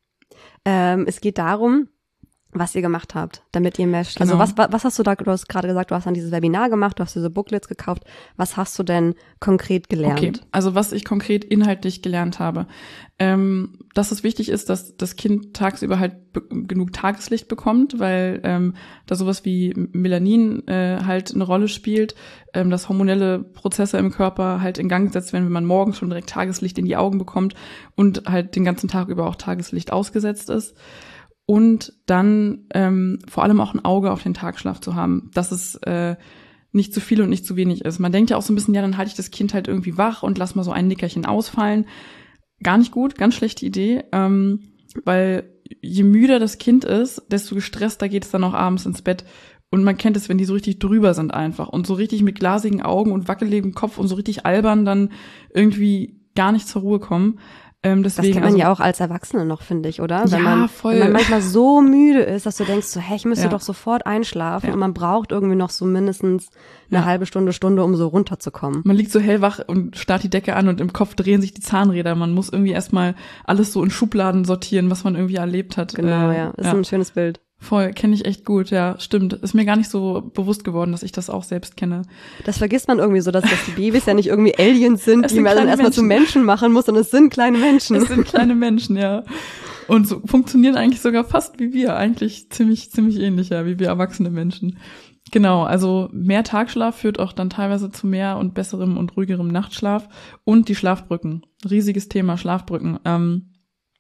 Ähm, es geht darum, was ihr gemacht habt, damit ihr mehr... Genau. Also was, was hast du da, du hast gerade gesagt, du hast dann dieses Webinar gemacht, du hast diese Booklets gekauft. Was hast du denn konkret gelernt? Okay, also was ich konkret inhaltlich gelernt habe. Ähm, dass es wichtig ist, dass das Kind tagsüber halt be- genug Tageslicht bekommt, weil ähm, da sowas wie Melanin äh, halt eine Rolle spielt, ähm, dass hormonelle Prozesse im Körper halt in Gang gesetzt werden, wenn man morgens schon direkt Tageslicht in die Augen bekommt und halt den ganzen Tag über auch Tageslicht ausgesetzt ist. Und dann ähm, vor allem auch ein Auge auf den Tagschlaf zu haben, dass es äh, nicht zu viel und nicht zu wenig ist. Man denkt ja auch so ein bisschen, ja, dann halte ich das Kind halt irgendwie wach und lass mal so ein Nickerchen ausfallen. Gar nicht gut, ganz schlechte Idee, ähm, weil je müder das Kind ist, desto gestresster geht es dann auch abends ins Bett. Und man kennt es, wenn die so richtig drüber sind einfach und so richtig mit glasigen Augen und wackeligem Kopf und so richtig albern dann irgendwie gar nicht zur Ruhe kommen. Ähm, deswegen, das kennt man also, ja auch als Erwachsene noch, finde ich, oder? Wenn ja, man, voll. Wenn man manchmal so müde ist, dass du denkst, so, hey, ich müsste ja. doch sofort einschlafen ja. und man braucht irgendwie noch so mindestens eine ja. halbe Stunde, Stunde, um so runterzukommen. Man liegt so hellwach und starrt die Decke an und im Kopf drehen sich die Zahnräder. Man muss irgendwie erstmal alles so in Schubladen sortieren, was man irgendwie erlebt hat. Genau, äh, ja. Ist ja. ein schönes Bild. Voll, kenne ich echt gut, ja, stimmt. Ist mir gar nicht so bewusst geworden, dass ich das auch selbst kenne. Das vergisst man irgendwie so, dass, dass die Babys ja nicht irgendwie Aliens sind, es die sind man dann erstmal zu Menschen machen muss, sondern es sind kleine Menschen. Es sind kleine Menschen, ja. Und so funktionieren eigentlich sogar fast wie wir, eigentlich ziemlich, ziemlich ähnlich, ja, wie wir erwachsene Menschen. Genau, also mehr Tagschlaf führt auch dann teilweise zu mehr und besserem und ruhigerem Nachtschlaf und die Schlafbrücken. Riesiges Thema, Schlafbrücken. Ähm,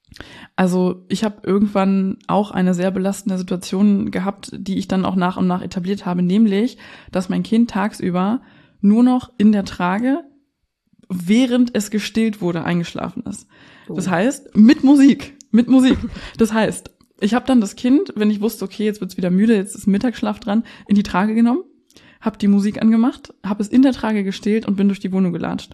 Also ich habe irgendwann auch eine sehr belastende Situation gehabt, die ich dann auch nach und nach etabliert habe, nämlich, dass mein Kind tagsüber nur noch in der Trage, während es gestillt wurde, eingeschlafen ist. Oh. Das heißt, mit Musik, mit Musik. Das heißt, ich habe dann das Kind, wenn ich wusste, okay, jetzt wird's wieder müde, jetzt ist Mittagsschlaf dran, in die Trage genommen, habe die Musik angemacht, habe es in der Trage gestillt und bin durch die Wohnung gelatscht.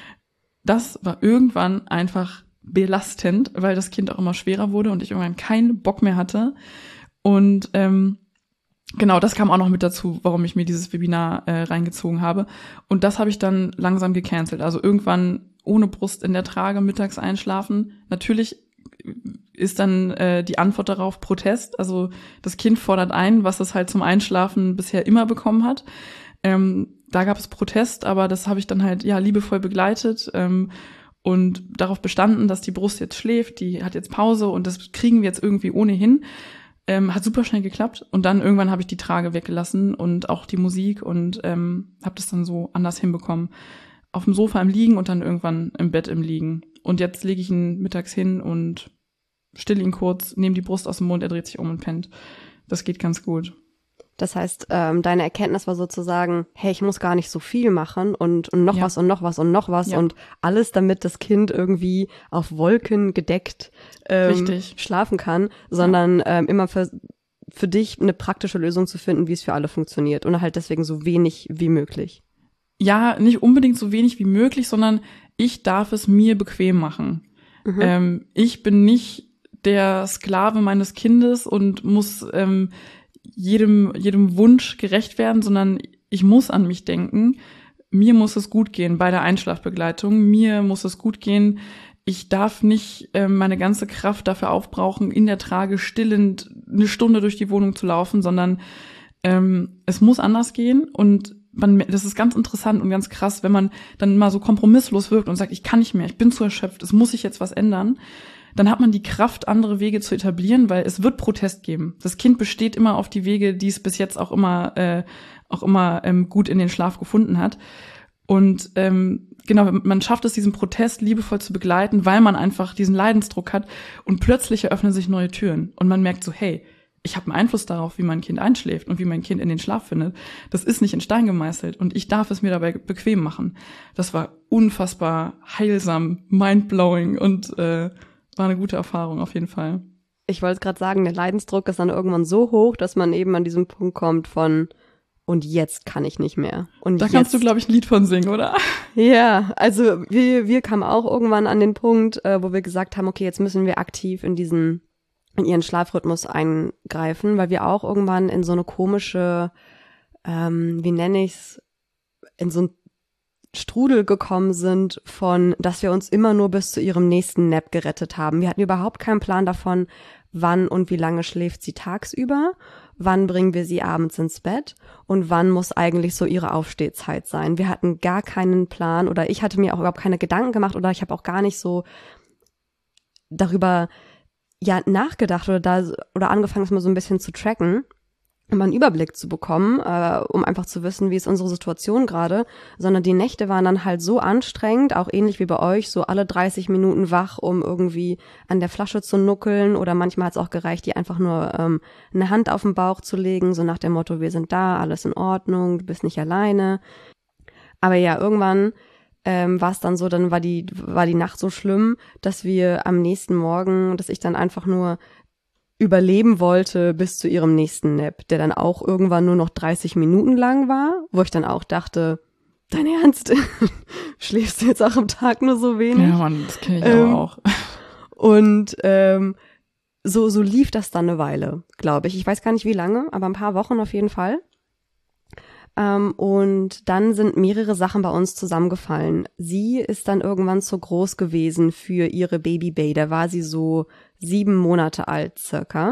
Das war irgendwann einfach belastend, weil das Kind auch immer schwerer wurde und ich irgendwann keinen Bock mehr hatte. Und ähm, genau, das kam auch noch mit dazu, warum ich mir dieses Webinar äh, reingezogen habe. Und das habe ich dann langsam gecancelt. Also irgendwann ohne Brust in der Trage mittags einschlafen. Natürlich ist dann äh, die Antwort darauf Protest. Also das Kind fordert ein, was es halt zum Einschlafen bisher immer bekommen hat. Ähm, da gab es Protest, aber das habe ich dann halt ja liebevoll begleitet ähm, und darauf bestanden, dass die Brust jetzt schläft, die hat jetzt Pause und das kriegen wir jetzt irgendwie ohnehin. Ähm, hat super schnell geklappt und dann irgendwann habe ich die Trage weggelassen und auch die Musik und ähm, habe das dann so anders hinbekommen. Auf dem Sofa im Liegen und dann irgendwann im Bett im Liegen. Und jetzt lege ich ihn mittags hin und still ihn kurz, nehme die Brust aus dem Mund, er dreht sich um und pennt. Das geht ganz gut. Das heißt, ähm, deine Erkenntnis war sozusagen, hey, ich muss gar nicht so viel machen und, und noch Ja. was und noch was und noch was Ja. und alles, damit das Kind irgendwie auf Wolken gedeckt ähm, Richtig. schlafen kann, sondern ähm, immer für, für dich eine praktische Lösung zu finden, wie es für alle funktioniert und halt deswegen so wenig wie möglich. Ja, nicht unbedingt so wenig wie möglich, sondern ich darf es mir bequem machen. Mhm. Ähm, ich bin nicht der Sklave meines Kindes und muss ähm, jedem jedem Wunsch gerecht werden, sondern ich muss an mich denken. Mir muss es gut gehen bei der Einschlafbegleitung. Mir muss es gut gehen. Ich darf nicht ähm, meine ganze Kraft dafür aufbrauchen, in der Trage stillend eine Stunde durch die Wohnung zu laufen, sondern ähm, es muss anders gehen und man, das ist ganz interessant und ganz krass, wenn man dann mal so kompromisslos wirkt und sagt, ich kann nicht mehr, ich bin zu erschöpft, es muss sich jetzt was ändern, dann hat man die Kraft, andere Wege zu etablieren, weil es wird Protest geben. Das Kind besteht immer auf die Wege, die es bis jetzt auch immer äh, auch immer ähm, gut in den Schlaf gefunden hat. Und ähm, genau, man schafft es, diesen Protest liebevoll zu begleiten, weil man einfach diesen Leidensdruck hat und plötzlich eröffnen sich neue Türen und man merkt so, hey, ich habe einen Einfluss darauf, wie mein Kind einschläft und wie mein Kind in den Schlaf findet. Das ist nicht in Stein gemeißelt und ich darf es mir dabei bequem machen. Das war unfassbar heilsam, mindblowing und äh, war eine gute Erfahrung auf jeden Fall. Ich wollte gerade sagen, der Leidensdruck ist dann irgendwann so hoch, dass man eben an diesen Punkt kommt von und jetzt kann ich nicht mehr. Und Da jetzt, kannst du, glaube ich, ein Lied von singen, oder? Ja, also wir, wir kamen auch irgendwann an den Punkt, äh, wo wir gesagt haben, okay, jetzt müssen wir aktiv in diesen, in ihren Schlafrhythmus eingreifen, weil wir auch irgendwann in so eine komische, ähm, wie nenne ich's, in so ein Strudel gekommen sind von, dass wir uns immer nur bis zu ihrem nächsten Nap gerettet haben. Wir hatten überhaupt keinen Plan davon, wann und wie lange schläft sie tagsüber, wann bringen wir sie abends ins Bett und wann muss eigentlich so ihre Aufstehzeit sein. Wir hatten gar keinen Plan oder ich hatte mir auch überhaupt keine Gedanken gemacht oder ich habe auch gar nicht so darüber ja nachgedacht oder da oder angefangen, es mal so ein bisschen zu tracken, um einen Überblick zu bekommen, äh, um einfach zu wissen, wie ist unsere Situation gerade, sondern die Nächte waren dann halt so anstrengend, auch ähnlich wie bei euch, so alle dreißig Minuten wach, um irgendwie an der Flasche zu nuckeln oder manchmal hat es auch gereicht, die einfach nur ähm, eine Hand auf den Bauch zu legen, so nach dem Motto, wir sind da, alles in Ordnung, du bist nicht alleine. Aber ja, irgendwann ähm, war es dann so, dann war die, war die Nacht so schlimm, dass wir am nächsten Morgen, dass ich dann einfach nur überleben wollte bis zu ihrem nächsten Nap, der dann auch irgendwann nur noch dreißig Minuten lang war, wo ich dann auch dachte, dein Ernst? Schläfst du jetzt auch am Tag nur so wenig? Ja, Mann, das kenne ich ähm, aber auch. Und ähm, so, so lief das dann eine Weile, glaube ich. Ich weiß gar nicht wie lange, aber ein paar Wochen auf jeden Fall. Ähm, und dann sind mehrere Sachen bei uns zusammengefallen. Sie ist dann irgendwann zu groß gewesen für ihre Baby-Bay. Da war sie so sieben Monate alt circa.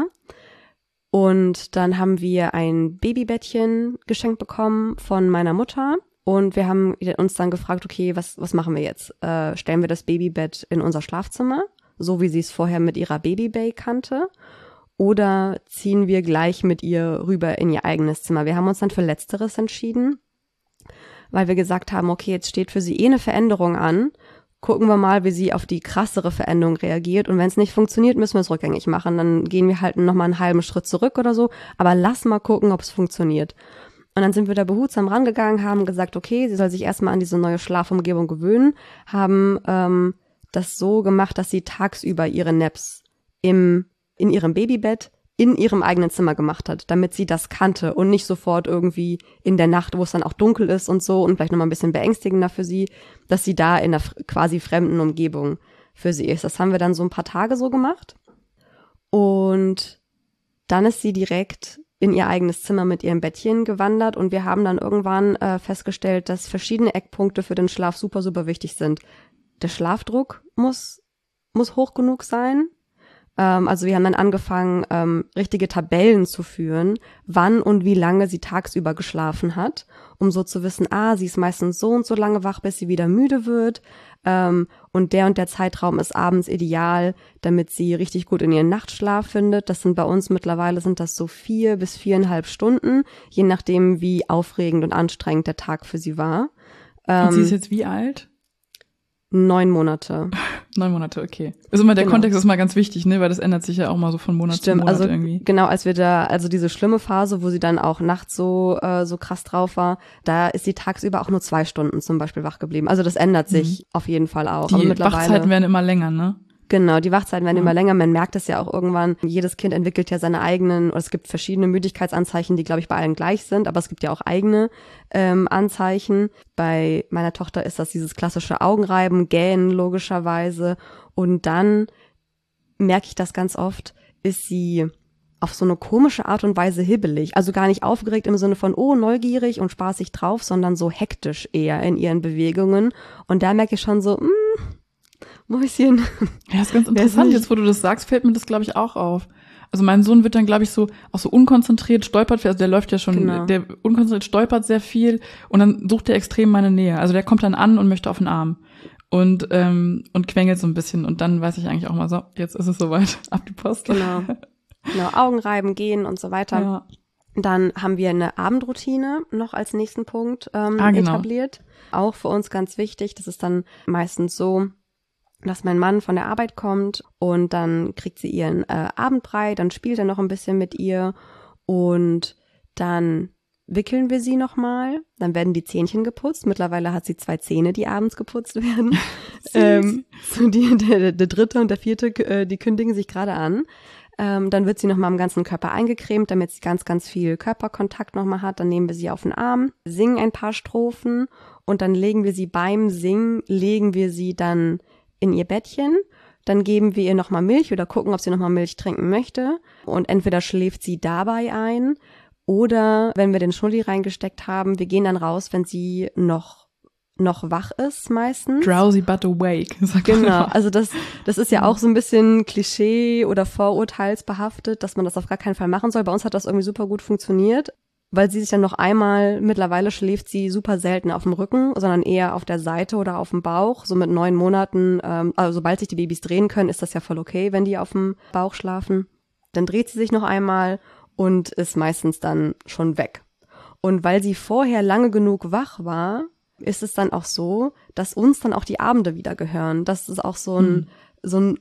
Und dann haben wir ein Babybettchen geschenkt bekommen von meiner Mutter. Und wir haben uns dann gefragt, okay, was, was machen wir jetzt? Äh, stellen wir das Babybett in unser Schlafzimmer, so wie sie es vorher mit ihrer Baby-Bay kannte? Oder ziehen wir gleich mit ihr rüber in ihr eigenes Zimmer? Wir haben uns dann für Letzteres entschieden, weil wir gesagt haben, okay, jetzt steht für sie eh eine Veränderung an. Gucken wir mal, wie sie auf die krassere Veränderung reagiert. Und wenn es nicht funktioniert, müssen wir es rückgängig machen. Dann gehen wir halt nochmal einen halben Schritt zurück oder so. Aber lass mal gucken, ob es funktioniert. Und dann sind wir da behutsam rangegangen, haben gesagt, okay, sie soll sich erstmal an diese neue Schlafumgebung gewöhnen, haben ähm, das so gemacht, dass sie tagsüber ihre Naps im in ihrem Babybett in ihrem eigenen Zimmer gemacht hat, damit sie das kannte und nicht sofort irgendwie in der Nacht, wo es dann auch dunkel ist und so und vielleicht nochmal ein bisschen beängstigender für sie, dass sie da in einer quasi fremden Umgebung für sie ist. Das haben wir dann so ein paar Tage so gemacht und dann ist sie direkt in ihr eigenes Zimmer mit ihrem Bettchen gewandert und wir haben dann irgendwann äh, festgestellt, dass verschiedene Eckpunkte für den Schlaf super, super wichtig sind. Der Schlafdruck muss, muss hoch genug sein. Ähm, also wir haben dann angefangen, ähm, richtige Tabellen zu führen, wann und wie lange sie tagsüber geschlafen hat, um so zu wissen, ah, sie ist meistens so und so lange wach, bis sie wieder müde wird. Ähm, und der und der Zeitraum ist abends ideal, damit sie richtig gut in ihren Nachtschlaf findet. Das sind bei uns mittlerweile sind das so vier bis viereinhalb Stunden, je nachdem, wie aufregend und anstrengend der Tag für sie war. Und sie ist jetzt wie alt? Neun Monate. Neun Monate, okay. Also immer der Genau. Kontext ist mal ganz wichtig, ne, weil das ändert sich ja auch mal so von Monat Stimmt, zu Monat also irgendwie. Genau, als wir da, also diese schlimme Phase, wo sie dann auch nachts so äh, so krass drauf war, da ist sie tagsüber auch nur zwei Stunden zum Beispiel wach geblieben. Also das ändert sich mhm. auf jeden Fall auch. Die Aber mittlerweile, Wachzeiten werden immer länger, ne? Genau, die Wachzeiten werden ja. immer länger. Man merkt es ja auch irgendwann. Jedes Kind entwickelt ja seine eigenen, oder es gibt verschiedene Müdigkeitsanzeichen, die, glaube ich, bei allen gleich sind, aber es gibt ja auch eigene ähm, Anzeichen. Bei meiner Tochter ist das dieses klassische Augenreiben, Gähnen logischerweise. Und dann merke ich das ganz oft, ist sie auf so eine komische Art und Weise hibbelig. Also gar nicht aufgeregt im Sinne von, oh, neugierig und spaßig drauf, sondern so hektisch eher in ihren Bewegungen. Und da merke ich schon so, mh, Mäuschen. Ja, ist ganz interessant. Jetzt, wo du das sagst, fällt mir das, glaube ich, auch auf. Also mein Sohn wird dann, glaube ich, so auch so unkonzentriert, stolpert, also der läuft ja schon, genau. der unkonzentriert stolpert sehr viel und dann sucht er extrem meine Nähe. Also der kommt dann an und möchte auf den Arm und ähm, und quengelt so ein bisschen und dann weiß ich eigentlich auch mal so, jetzt ist es soweit, ab die Post. Genau, genau, Augenreiben, gehen und so weiter. Ja. Dann haben wir eine Abendroutine noch als nächsten Punkt ähm, ah, genau. etabliert. Auch für uns ganz wichtig. Das ist dann meistens so, dass mein Mann von der Arbeit kommt und dann kriegt sie ihren äh, Abendbrei, dann spielt er noch ein bisschen mit ihr und dann wickeln wir sie nochmal, dann werden die Zähnchen geputzt. Mittlerweile hat sie zwei Zähne, die abends geputzt werden. ähm, so die, der, der dritte und der vierte, äh, die kündigen sich gerade an. Ähm, dann wird sie nochmal am ganzen Körper eingecremt, damit sie ganz, ganz viel Körperkontakt nochmal hat. Dann nehmen wir sie auf den Arm, singen ein paar Strophen und dann legen wir sie beim Singen, legen wir sie dann in ihr Bettchen, dann geben wir ihr nochmal Milch oder gucken, ob sie nochmal Milch trinken möchte und entweder schläft sie dabei ein oder wenn wir den Schnulli reingesteckt haben, wir gehen dann raus, wenn sie noch noch wach ist meistens. Drowsy but awake. Sagt genau, also das das ist ja auch so ein bisschen Klischee oder vorurteilsbehaftet, dass man das auf gar keinen Fall machen soll. Bei uns hat das irgendwie super gut funktioniert. Weil sie sich dann noch einmal, mittlerweile schläft sie super selten auf dem Rücken, sondern eher auf der Seite oder auf dem Bauch. So mit neun Monaten, ähm, also sobald sich die Babys drehen können, ist das ja voll okay, wenn die auf dem Bauch schlafen. Dann dreht sie sich noch einmal und ist meistens dann schon weg. Und weil sie vorher lange genug wach war, ist es dann auch so, dass uns dann auch die Abende wieder gehören. Das ist auch so ein, hm. so ein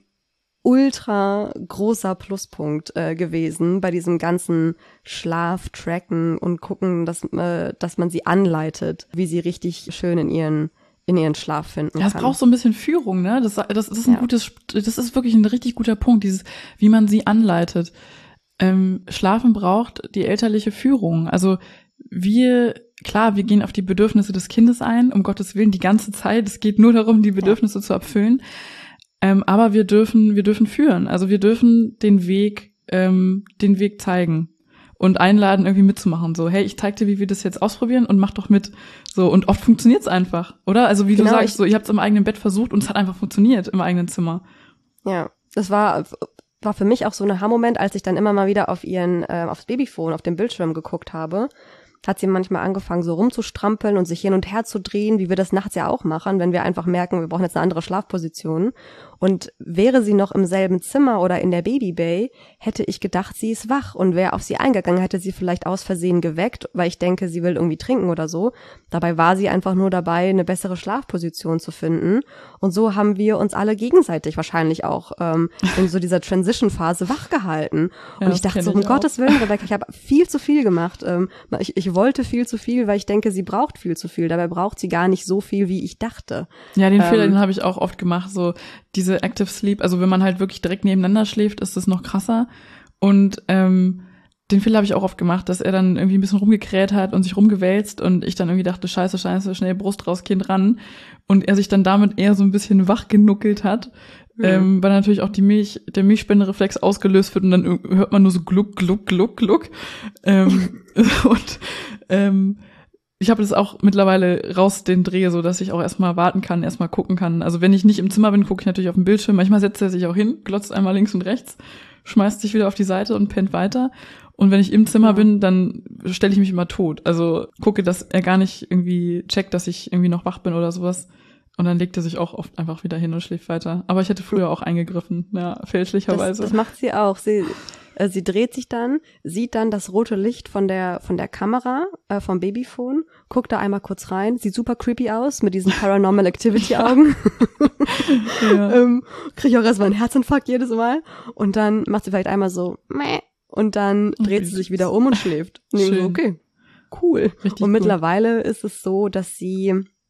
ultra großer Pluspunkt äh, gewesen bei diesem ganzen Schlaf, Tracken und gucken, dass äh, dass man sie anleitet, wie sie richtig schön in ihren in ihren Schlaf finden ja, kann. Es braucht so ein bisschen Führung, ne? Das das, das ist ein ja. gutes, das ist wirklich ein richtig guter Punkt, dieses, wie man sie anleitet. Ähm, Schlafen braucht die elterliche Führung. Also wir Klar, wir gehen auf die Bedürfnisse des Kindes ein, um Gottes Willen die ganze Zeit. Es geht nur darum, die Bedürfnisse ja. zu erfüllen. Ähm, aber wir dürfen, wir dürfen führen. Also wir dürfen den Weg, ähm, den Weg zeigen und einladen, irgendwie mitzumachen. So, hey, ich zeig dir, wie wir das jetzt ausprobieren und mach doch mit. So, und oft funktioniert's einfach, oder? Also wie genau, du sagst, ich, so, ihr habt's im eigenen Bett versucht und es hat einfach funktioniert im eigenen Zimmer. Ja, das war war für mich auch so ein Aha-Moment, als ich dann immer mal wieder auf ihren, äh, aufs Babyphone, auf dem Bildschirm geguckt habe. Hat sie manchmal angefangen, so rumzustrampeln und sich hin und her zu drehen, wie wir das nachts ja auch machen, wenn wir einfach merken, wir brauchen jetzt eine andere Schlafposition. Und wäre sie noch im selben Zimmer oder in der Babybay, hätte ich gedacht, sie ist wach und wäre auf sie eingegangen, hätte sie vielleicht aus Versehen geweckt, weil ich denke, sie will irgendwie trinken oder so. Dabei war sie einfach nur dabei, eine bessere Schlafposition zu finden. Und so haben wir uns alle gegenseitig wahrscheinlich auch ähm, in so dieser Transition-Phase wachgehalten. Und ja, ich dachte so, um Gottes Willen, Rebecca, ich habe viel zu viel gemacht. Ähm, ich, ich wollte viel zu viel, weil ich denke, sie braucht viel zu viel. Dabei braucht sie gar nicht so viel, wie ich dachte. Ja, den ähm, Fehler, den habe ich auch oft gemacht, so diese Active Sleep, also wenn man halt wirklich direkt nebeneinander schläft, ist das noch krasser. Und ähm, den Fehler habe ich auch oft gemacht, dass er dann irgendwie ein bisschen rumgekräht hat und sich rumgewälzt und ich dann irgendwie dachte, scheiße, scheiße, schnell Brust raus, Kind ran. Und er sich dann damit eher so ein bisschen wach genuckelt hat, mhm. ähm, weil natürlich auch die Milch, der Milchspendereflex ausgelöst wird und dann hört man nur so gluck, gluck, gluck, gluck. Ähm, und ähm, ich habe das auch mittlerweile raus den Dreh, so dass ich auch erstmal warten kann, erstmal gucken kann. Also wenn ich nicht im Zimmer bin, gucke ich natürlich auf den Bildschirm. Manchmal setzt er sich auch hin, glotzt einmal links und rechts, schmeißt sich wieder auf die Seite und pennt weiter. Und wenn ich im Zimmer ja. bin, dann stelle ich mich immer tot. Also gucke, dass er gar nicht irgendwie checkt, dass ich irgendwie noch wach bin oder sowas. Und dann legt er sich auch oft einfach wieder hin und schläft weiter. Aber ich hätte früher auch eingegriffen, ja, fälschlicherweise. Das, das macht sie auch. Sie, äh, sie dreht sich dann, sieht dann das rote Licht von der von der Kamera, äh, vom Babyphone, guckt da einmal kurz rein, sieht super creepy aus mit diesen Paranormal Activity Augen. ja. ähm, Kriege ich auch erstmal einen Herzinfarkt jedes Mal. Und dann macht sie vielleicht einmal so, meh, und dann dreht okay. sie sich wieder um und schläft. Und ich so, okay, cool. Richtig und mittlerweile cool. ist es so, dass sie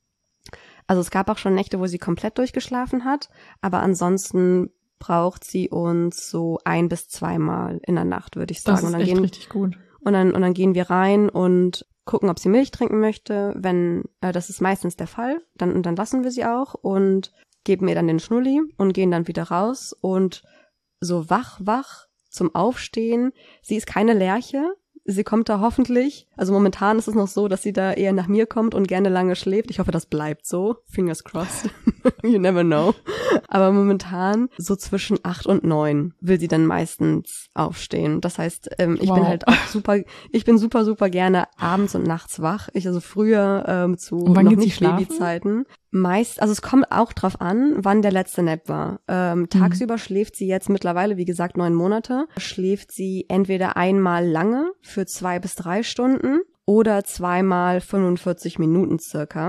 Also es gab auch schon Nächte, wo sie komplett durchgeschlafen hat, aber ansonsten braucht sie uns so ein bis zweimal in der Nacht, würde ich sagen. Das ist und dann echt gehen, richtig gut. Und dann, und dann gehen wir rein und gucken, ob sie Milch trinken möchte. Wenn, äh, das ist meistens der Fall, dann, und dann lassen wir sie auch und geben ihr dann den Schnulli und gehen dann wieder raus und so wach, wach zum Aufstehen. Sie ist keine Lerche. Sie kommt da hoffentlich, also momentan ist es noch so, dass sie da eher nach mir kommt und gerne lange schläft. Ich hoffe, das bleibt so. Fingers crossed. You never know. Aber momentan so zwischen acht und neun will sie dann meistens aufstehen. Das heißt, ähm, ich wow. bin halt auch super, ich bin super, super gerne abends und nachts wach. Ich also früher ähm, zu noch nicht Babyzeiten. Meist, also es kommt auch drauf an, wann der letzte Nap war. Ähm, tagsüber mhm. schläft sie jetzt mittlerweile, wie gesagt, neun Monate. Schläft sie entweder einmal lange für zwei bis drei Stunden oder zweimal fünfundvierzig Minuten circa.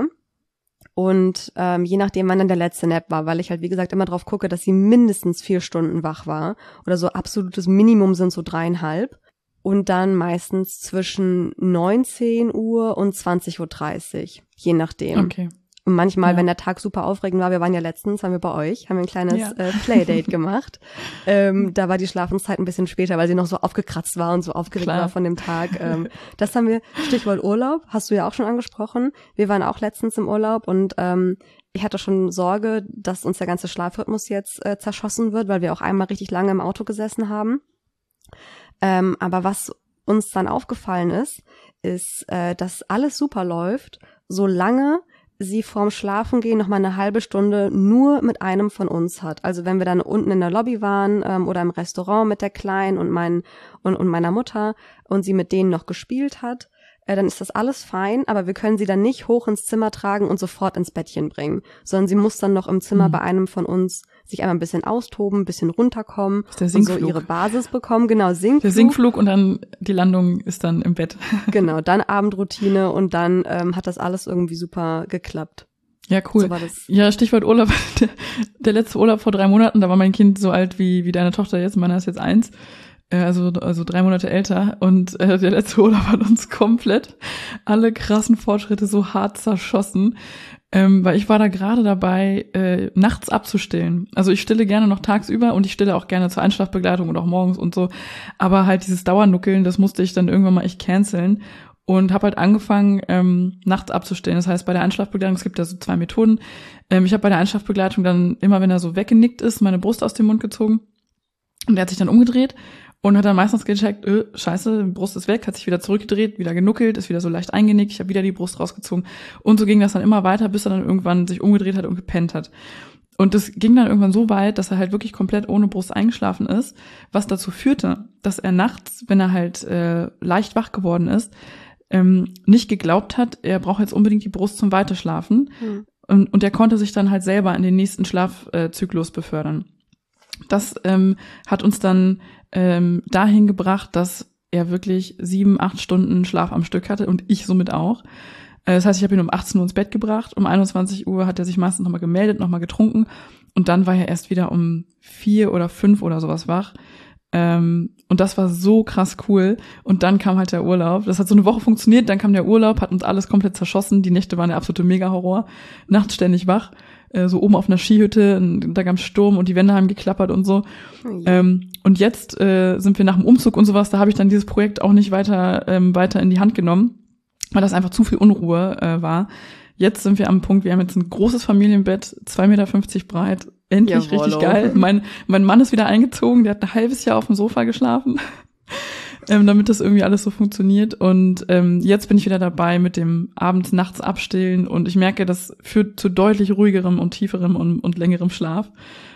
Und ähm, je nachdem, wann dann der letzte Nap war, weil ich halt, wie gesagt, immer drauf gucke, dass sie mindestens vier Stunden wach war. Oder so absolutes Minimum sind so dreieinhalb. Und dann meistens zwischen neunzehn Uhr und zwanzig Uhr dreißig, je nachdem. Okay. Und manchmal, ja. wenn der Tag super aufregend war, wir waren ja letztens, haben wir bei euch, haben wir ein kleines ja. äh, Playdate gemacht. ähm, da war die Schlafenszeit ein bisschen später, weil sie noch so aufgekratzt war und so aufgeregt Klar. war von dem Tag. Ähm, das haben wir, Stichwort Urlaub, hast du ja auch schon angesprochen. Wir waren auch letztens im Urlaub und ähm, ich hatte schon Sorge, dass uns der ganze Schlafrhythmus jetzt äh, zerschossen wird, weil wir auch einmal richtig lange im Auto gesessen haben. Ähm, aber was uns dann aufgefallen ist, ist, äh, dass alles super läuft, solange sie vorm Schlafengehen noch mal eine halbe Stunde nur mit einem von uns hat. Also wenn wir dann unten in der Lobby waren ähm, oder im Restaurant mit der Kleinen und, mein, und, und meiner Mutter und sie mit denen noch gespielt hat, äh, dann ist das alles fein, aber wir können sie dann nicht hoch ins Zimmer tragen und sofort ins Bettchen bringen, sondern sie muss dann noch im Zimmer mhm. bei einem von uns sich einmal ein bisschen austoben, ein bisschen runterkommen und so ihre Basis bekommen. Genau, Sinkflug. Der Sinkflug und dann die Landung ist dann im Bett. Genau, dann Abendroutine und dann ähm, hat das alles irgendwie super geklappt. Ja, cool. So war das. Ja, Stichwort Urlaub. Der, der letzte Urlaub vor drei Monaten, da war mein Kind so alt wie wie deine Tochter jetzt. Meiner ist jetzt eins. Also, also drei Monate älter. Und äh, der letzte Urlaub hat uns komplett alle krassen Fortschritte so hart zerschossen. Ähm, weil ich war da gerade dabei, äh, nachts abzustillen. Also ich stille gerne noch tagsüber und ich stille auch gerne zur Einschlafbegleitung und auch morgens und so. Aber halt dieses Dauernuckeln, das musste ich dann irgendwann mal echt canceln. Und habe halt angefangen, ähm, nachts abzustillen. Das heißt, bei der Einschlafbegleitung, es gibt da so zwei Methoden. Ähm, ich habe bei der Einschlafbegleitung dann immer, wenn er so weggenickt ist, meine Brust aus dem Mund gezogen. Und er hat sich dann umgedreht und hat dann meistens gecheckt, äh, scheiße, die Brust ist weg, hat sich wieder zurückgedreht, wieder genuckelt, ist wieder so leicht eingenickt, ich habe wieder die Brust rausgezogen. Und so ging das dann immer weiter, bis er dann irgendwann sich umgedreht hat und gepennt hat. Und das ging dann irgendwann so weit, dass er halt wirklich komplett ohne Brust eingeschlafen ist, was dazu führte, dass er nachts, wenn er halt äh, leicht wach geworden ist, ähm, nicht geglaubt hat, er braucht jetzt unbedingt die Brust zum Weiterschlafen. Mhm. Und, und er konnte sich dann halt selber in den nächsten Schlafzyklus befördern. Das ähm, hat uns dann ähm, dahin gebracht, dass er wirklich sieben, acht Stunden Schlaf am Stück hatte und ich somit auch. Äh, das heißt, ich habe ihn um achtzehn Uhr ins Bett gebracht, um einundzwanzig Uhr hat er sich meistens nochmal gemeldet, nochmal getrunken und dann war er erst wieder um vier oder fünf oder sowas wach. Ähm, und das war so krass cool. Und dann kam halt der Urlaub. Das hat so eine Woche funktioniert, dann kam der Urlaub, hat uns alles komplett zerschossen. Die Nächte waren der absolute Mega-Horror. Nachts ständig wach. So oben auf einer Skihütte, da gab's Sturm und die Wände haben geklappert und so. Oh ja. ähm, und jetzt äh, sind wir nach dem Umzug und sowas, da habe ich dann dieses Projekt auch nicht weiter ähm, weiter in die Hand genommen, weil das einfach zu viel Unruhe äh, war. Jetzt sind wir am Punkt, wir haben jetzt ein großes Familienbett, zwei Meter fünfzig breit, endlich Jawollo. Richtig geil. Mein mein Mann ist wieder eingezogen, der hat ein halbes Jahr auf dem Sofa geschlafen. ähm, damit das irgendwie alles so funktioniert. Und ähm, jetzt bin ich wieder dabei mit dem abends, nachts abstillen und ich merke, das führt zu deutlich ruhigerem und tieferem und, und längerem Schlaf.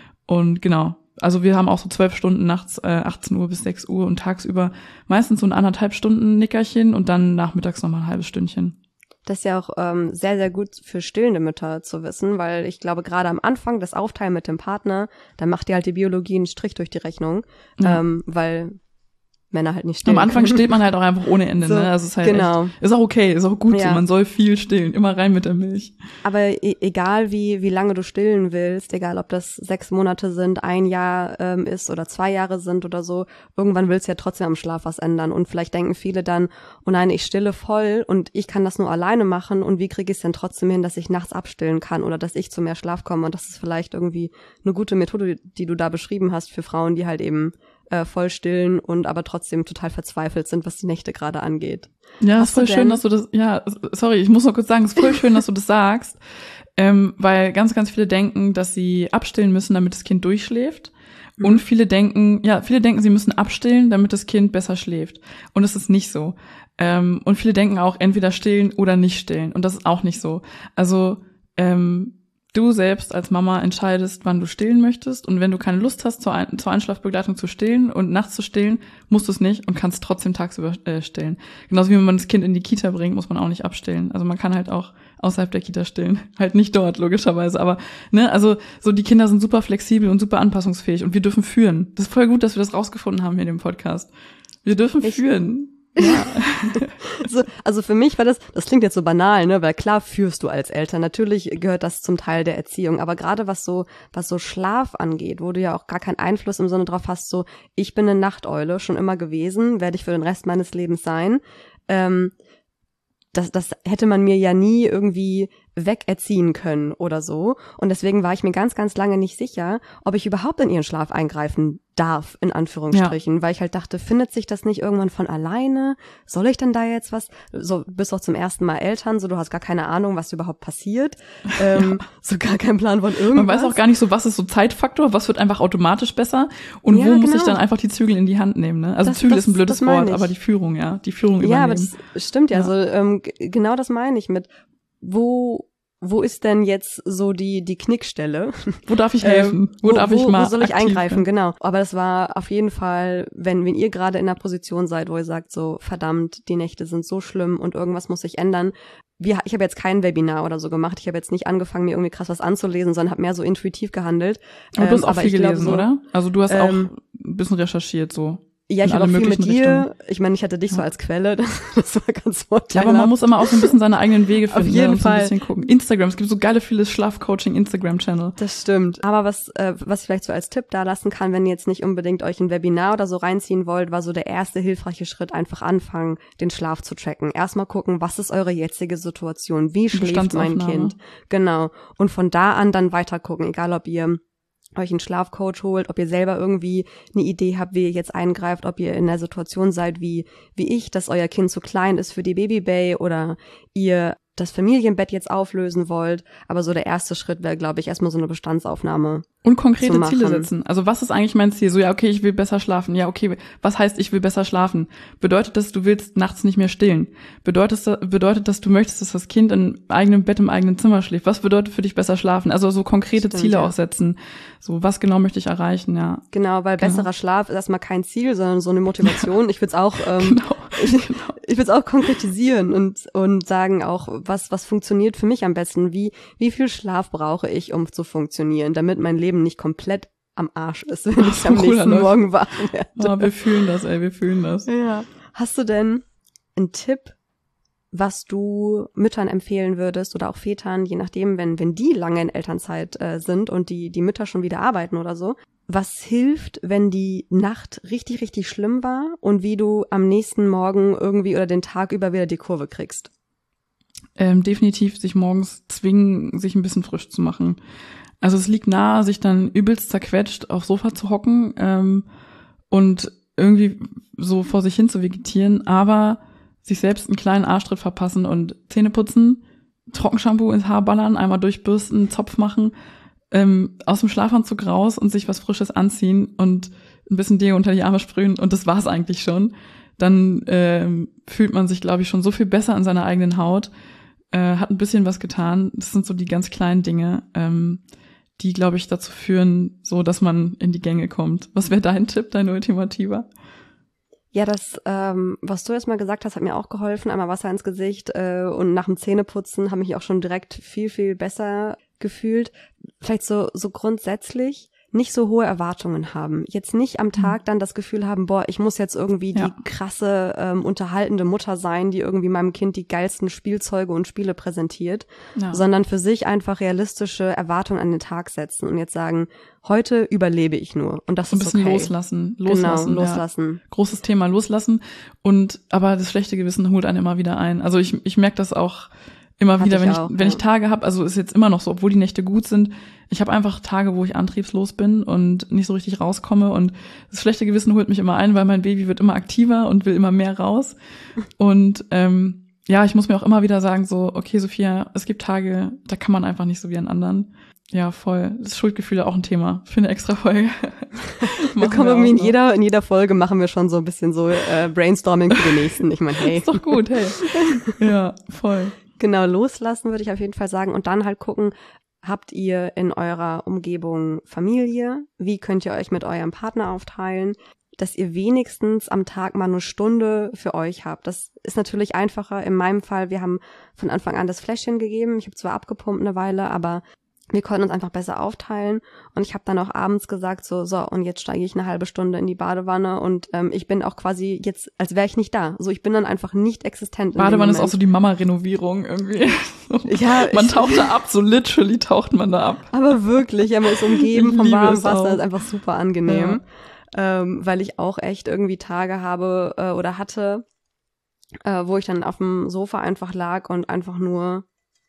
Und genau, also wir haben auch so zwölf Stunden nachts, äh, achtzehn Uhr bis sechs Uhr und tagsüber meistens so ein anderthalb Stunden Nickerchen und dann nachmittags nochmal ein halbes Stündchen. Das ist ja auch ähm, sehr, sehr gut für stillende Mütter zu wissen, weil ich glaube, gerade am Anfang das Aufteilen mit dem Partner, da macht dir halt die Biologie einen Strich durch die Rechnung, Ja. ähm, weil Männer halt nicht stillen Am Anfang können. stillt man halt auch einfach ohne Ende, So, ne? Also es ist halt genau. echt, ist auch okay, ist auch gut Ja. so, man soll viel stillen, immer rein mit der Milch. Aber e- egal wie wie lange du stillen willst, egal ob das sechs Monate sind, ein Jahr ähm, ist oder zwei Jahre sind oder so, irgendwann willst du ja trotzdem am Schlaf was ändern. Und vielleicht denken viele dann, oh nein, ich stille voll und ich kann das nur alleine machen und wie kriege ich es denn trotzdem hin, dass ich nachts abstillen kann oder dass ich zu mehr Schlaf komme. Und das ist vielleicht irgendwie eine gute Methode, die du da beschrieben hast für Frauen, die halt eben äh, voll stillen und aber trotzdem total verzweifelt sind, was die Nächte gerade angeht. Ja, Hast ist voll du schön, denn- dass du das, ja, sorry, ich muss noch kurz sagen, es ist voll schön, dass du das sagst, ähm, weil ganz, ganz viele denken, dass sie abstillen müssen, damit das Kind durchschläft. Mhm. Und viele denken, ja, viele denken, sie müssen abstillen, damit das Kind besser schläft. Und das ist nicht so. Ähm, und viele denken auch, entweder stillen oder nicht stillen. Und das ist auch nicht so. Also, ähm, du selbst als Mama entscheidest, wann du stillen möchtest. Und wenn du keine Lust hast, zur, Ein- zur Einschlafbegleitung zu stillen und nachts zu stillen, musst du es nicht und kannst trotzdem tagsüber äh, stillen. Genauso wie wenn man das Kind in die Kita bringt, muss man auch nicht abstillen. Also man kann halt auch außerhalb der Kita stillen. Halt nicht dort, logischerweise. Aber, ne, also so die Kinder sind super flexibel und super anpassungsfähig und wir dürfen führen. Das ist voll gut, dass wir das rausgefunden haben hier in dem Podcast. Wir dürfen Ich- führen. Ja. So, also für mich war das, das klingt jetzt so banal, ne, weil klar führst du als Eltern, natürlich gehört das zum Teil der Erziehung, aber gerade was so, was so Schlaf angeht, wo du ja auch gar keinen Einfluss im Sinne drauf hast, so, ich bin eine Nachteule, schon immer gewesen, werde ich für den Rest meines Lebens sein, ähm, das, das hätte man mir ja nie irgendwie wegerziehen können oder so. Und deswegen war ich mir ganz, ganz lange nicht sicher, ob ich überhaupt in ihren Schlaf eingreifen darf, in Anführungsstrichen, ja. Weil ich halt dachte, findet sich das nicht irgendwann von alleine? Soll ich denn da jetzt was? So, bist auch zum ersten Mal Eltern, so du hast gar keine Ahnung, was überhaupt passiert. Ähm, ja. So gar keinen Plan von irgendwas. Man weiß auch gar nicht so, was ist so Zeitfaktor, was wird einfach automatisch besser und ja, wo genau. muss ich dann einfach die Zügel in die Hand nehmen, ne? Also das, Zügel das, ist ein blödes Wort, aber die Führung, ja, die Führung übernehmen. Ja, aber das stimmt ja, ja. So, ähm, g- genau das meine ich mit, wo Wo ist denn jetzt so die die Knickstelle? Wo darf ich helfen? Ähm, wo, wo darf ich mal Wo soll ich eingreifen? Werden? Genau. Aber das war auf jeden Fall, wenn wenn ihr gerade in einer Position seid, wo ihr sagt, so verdammt, die Nächte sind so schlimm und irgendwas muss sich ändern. Wir, ich habe jetzt kein Webinar oder so gemacht. Ich habe jetzt nicht angefangen, mir irgendwie krass was anzulesen, sondern habe mehr so intuitiv gehandelt. Aber du hast ähm, auch viel gelesen, so, oder? Also du hast ähm, auch ein bisschen recherchiert, so. Ja, ich habe auch viel mit dir. Richtungen. Ich meine, ich hatte dich ja. so als Quelle. Das, das war ganz vorteilhaft. Ja, aber man muss immer auch so ein bisschen seine eigenen Wege finden. Auf jeden ne, und Fall. So ein bisschen gucken. Instagram, es gibt so geile viele Schlafcoaching-Instagram-Channel. Das stimmt. Aber was äh, was ich vielleicht so als Tipp da lassen kann, wenn ihr jetzt nicht unbedingt euch ein Webinar oder so reinziehen wollt, war so der erste hilfreiche Schritt, einfach anfangen, den Schlaf zu checken. Erstmal gucken, was ist eure jetzige Situation? Wie schläft mein Kind? Genau. Und von da an dann weiter gucken, egal ob ihr euch einen Schlafcoach holt, ob ihr selber irgendwie eine Idee habt, wie ihr jetzt eingreift, ob ihr in der Situation seid wie wie ich, dass euer Kind zu klein ist für die Babybay oder ihr das Familienbett jetzt auflösen wollt. Aber so der erste Schritt wäre, glaube ich, erstmal so eine Bestandsaufnahme. Und konkrete Ziele setzen. Also was ist eigentlich mein Ziel? So, ja, okay, ich will besser schlafen. Ja, okay, was heißt, ich will besser schlafen? Bedeutet das, du willst nachts nicht mehr stillen? Bedeutet das, bedeutet das, du möchtest, dass das Kind im eigenen Bett, im eigenen Zimmer schläft? Was bedeutet für dich besser schlafen? Also so konkrete Stimmt, Ziele ja. auch setzen. So, was genau möchte ich erreichen, ja. Genau, weil Genau. besserer Schlaf ist erstmal kein Ziel, sondern so eine Motivation. Ich würde es auch, ähm, Genau. ich, genau. ich würde es auch konkretisieren und und sagen auch, was was funktioniert für mich am besten. Wie wie viel Schlaf brauche ich, um zu funktionieren, damit mein Leben nicht komplett am Arsch ist, wenn ich am nächsten Läuft. Morgen wach werde. Oh, wir fühlen das, ey, wir fühlen das. Ja. Hast du denn einen Tipp, was du Müttern empfehlen würdest oder auch Vätern, je nachdem, wenn wenn die lange in Elternzeit äh, sind und die die Mütter schon wieder arbeiten oder so, was hilft, wenn die Nacht richtig, richtig schlimm war und wie du am nächsten Morgen irgendwie oder den Tag über wieder die Kurve kriegst? Ähm, definitiv sich morgens zwingen, sich ein bisschen frisch zu machen. Also es liegt nahe, sich dann übelst zerquetscht aufs Sofa zu hocken ähm, und irgendwie so vor sich hin zu vegetieren, aber sich selbst einen kleinen Arschtritt verpassen und Zähne putzen, Trockenshampoo ins Haar ballern, einmal durchbürsten, Zopf machen, ähm, aus dem Schlafanzug raus und sich was Frisches anziehen und ein bisschen Deo unter die Arme sprühen und das war's eigentlich schon. dann ähm, fühlt man sich, glaube ich, schon so viel besser an seiner eigenen Haut, äh, hat ein bisschen was getan. Das sind so die ganz kleinen Dinge, ähm, die, glaube ich, dazu führen, so dass man in die Gänge kommt. Was wäre dein Tipp, dein ultimativer? Ja, das, ähm, was du jetzt mal gesagt hast, hat mir auch geholfen. Einmal Wasser ins Gesicht äh, und nach dem Zähneputzen habe ich mich auch schon direkt viel, viel besser gefühlt. Vielleicht so so grundsätzlich nicht so hohe Erwartungen haben. Jetzt nicht am Tag dann das Gefühl haben, boah, ich muss jetzt irgendwie Ja. die krasse, ähm, unterhaltende Mutter sein, die irgendwie meinem Kind die geilsten Spielzeuge und Spiele präsentiert, Ja. sondern für sich einfach realistische Erwartungen an den Tag setzen und jetzt sagen, heute überlebe ich nur und das So ein ist bisschen okay. loslassen. Loslassen. Genau, Ja. loslassen. Großes Thema, loslassen. Und aber das schlechte Gewissen holt einen immer wieder ein. Also ich, ich merke das auch immer Hatte wieder, ich wenn ich, auch, wenn ja. ich Tage habe, also ist jetzt immer noch so, obwohl die Nächte gut sind, ich habe einfach Tage, wo ich antriebslos bin und nicht so richtig rauskomme und das schlechte Gewissen holt mich immer ein, weil mein Baby wird immer aktiver und will immer mehr raus. Und ähm, ja, ich muss mir auch immer wieder sagen, so, okay, Sophia, es gibt Tage, da kann man einfach nicht so wie an anderen. Ja, voll. Das Schuldgefühle auch ein Thema für eine extra Folge. Wir kommen irgendwie in jeder, in jeder Folge machen wir schon so ein bisschen so äh, Brainstorming für den nächsten. Ich meine, hey. Ist doch gut, hey. Ja, voll. Genau, loslassen würde ich auf jeden Fall sagen und dann halt gucken, habt ihr in eurer Umgebung Familie? Wie könnt ihr euch mit eurem Partner aufteilen? Dass ihr wenigstens am Tag mal eine Stunde für euch habt. Das ist natürlich einfacher. In meinem Fall, wir haben von Anfang an das Fläschchen gegeben. Ich habe zwar abgepumpt eine Weile, aber wir konnten uns einfach besser aufteilen und ich habe dann auch abends gesagt, so, so, und jetzt steige ich eine halbe Stunde in die Badewanne und ähm, ich bin auch quasi jetzt, als wäre ich nicht da. So, ich bin dann einfach nicht existent. Badewanne ist auch so die Mama-Renovierung irgendwie. Ja, man ich- taucht da ab, so literally taucht man da ab. Aber wirklich, ja, man ist umgeben Ich vom liebe warmen es Wasser, auch. ist einfach super angenehm, ähm, weil ich auch echt irgendwie Tage habe äh, oder hatte, äh, wo ich dann auf dem Sofa einfach lag und einfach nur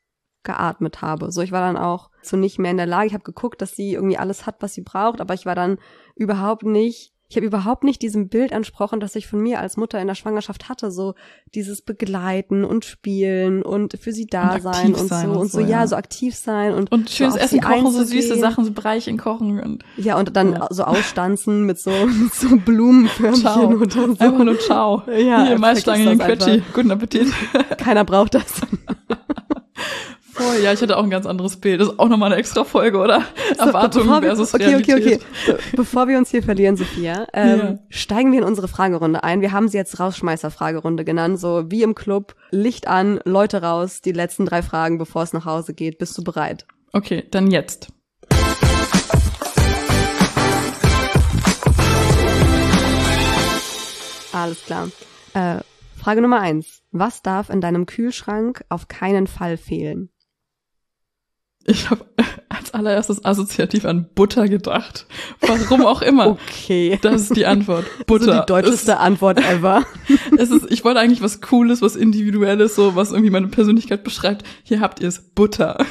geatmet habe. So, ich war dann auch so nicht mehr in der Lage. Ich habe geguckt, dass sie irgendwie alles hat, was sie braucht, aber ich war dann überhaupt nicht, ich habe überhaupt nicht diesem Bild entsprochen, das ich von mir als Mutter in der Schwangerschaft hatte, so dieses Begleiten und Spielen und für sie da Und sein aktiv und sein so und und so, so, ja, ja. so aktiv sein und Und schönes so auf Essen sie kochen, so einzugehen. süße Sachen, so Breichen kochen. Und Ja, und dann Ja. so ausstanzen mit so, mit so Blumenförmchen ciao. oder so. Einfach nur ciao. Ja, Hier, Maisstangen in den vergiss das Quetschi. Guten Appetit. Keiner braucht das. Voll, ja, ich hatte auch ein ganz anderes Bild. Das ist auch nochmal eine extra Folge, oder? Erwartungen Bevor wir- versus okay, okay, Realität. okay. Be- Bevor wir uns hier verlieren, Sophia, ähm, Ja. steigen wir in unsere Fragerunde ein. Wir haben sie jetzt Rausschmeißer-Fragerunde genannt, so wie im Club. Licht an, Leute raus, die letzten drei Fragen, bevor es nach Hause geht. Bist du bereit? Okay, dann jetzt. Alles klar. Äh, Frage Nummer eins. Was darf in deinem Kühlschrank auf keinen Fall fehlen? Ich habe als allererstes assoziativ an Butter gedacht. Warum auch immer. Okay. Das ist die Antwort. Butter. So die deutscheste Antwort ever. Es ist, ich wollte eigentlich was Cooles, was Individuelles, so was irgendwie meine Persönlichkeit beschreibt. Hier habt ihr es, Butter.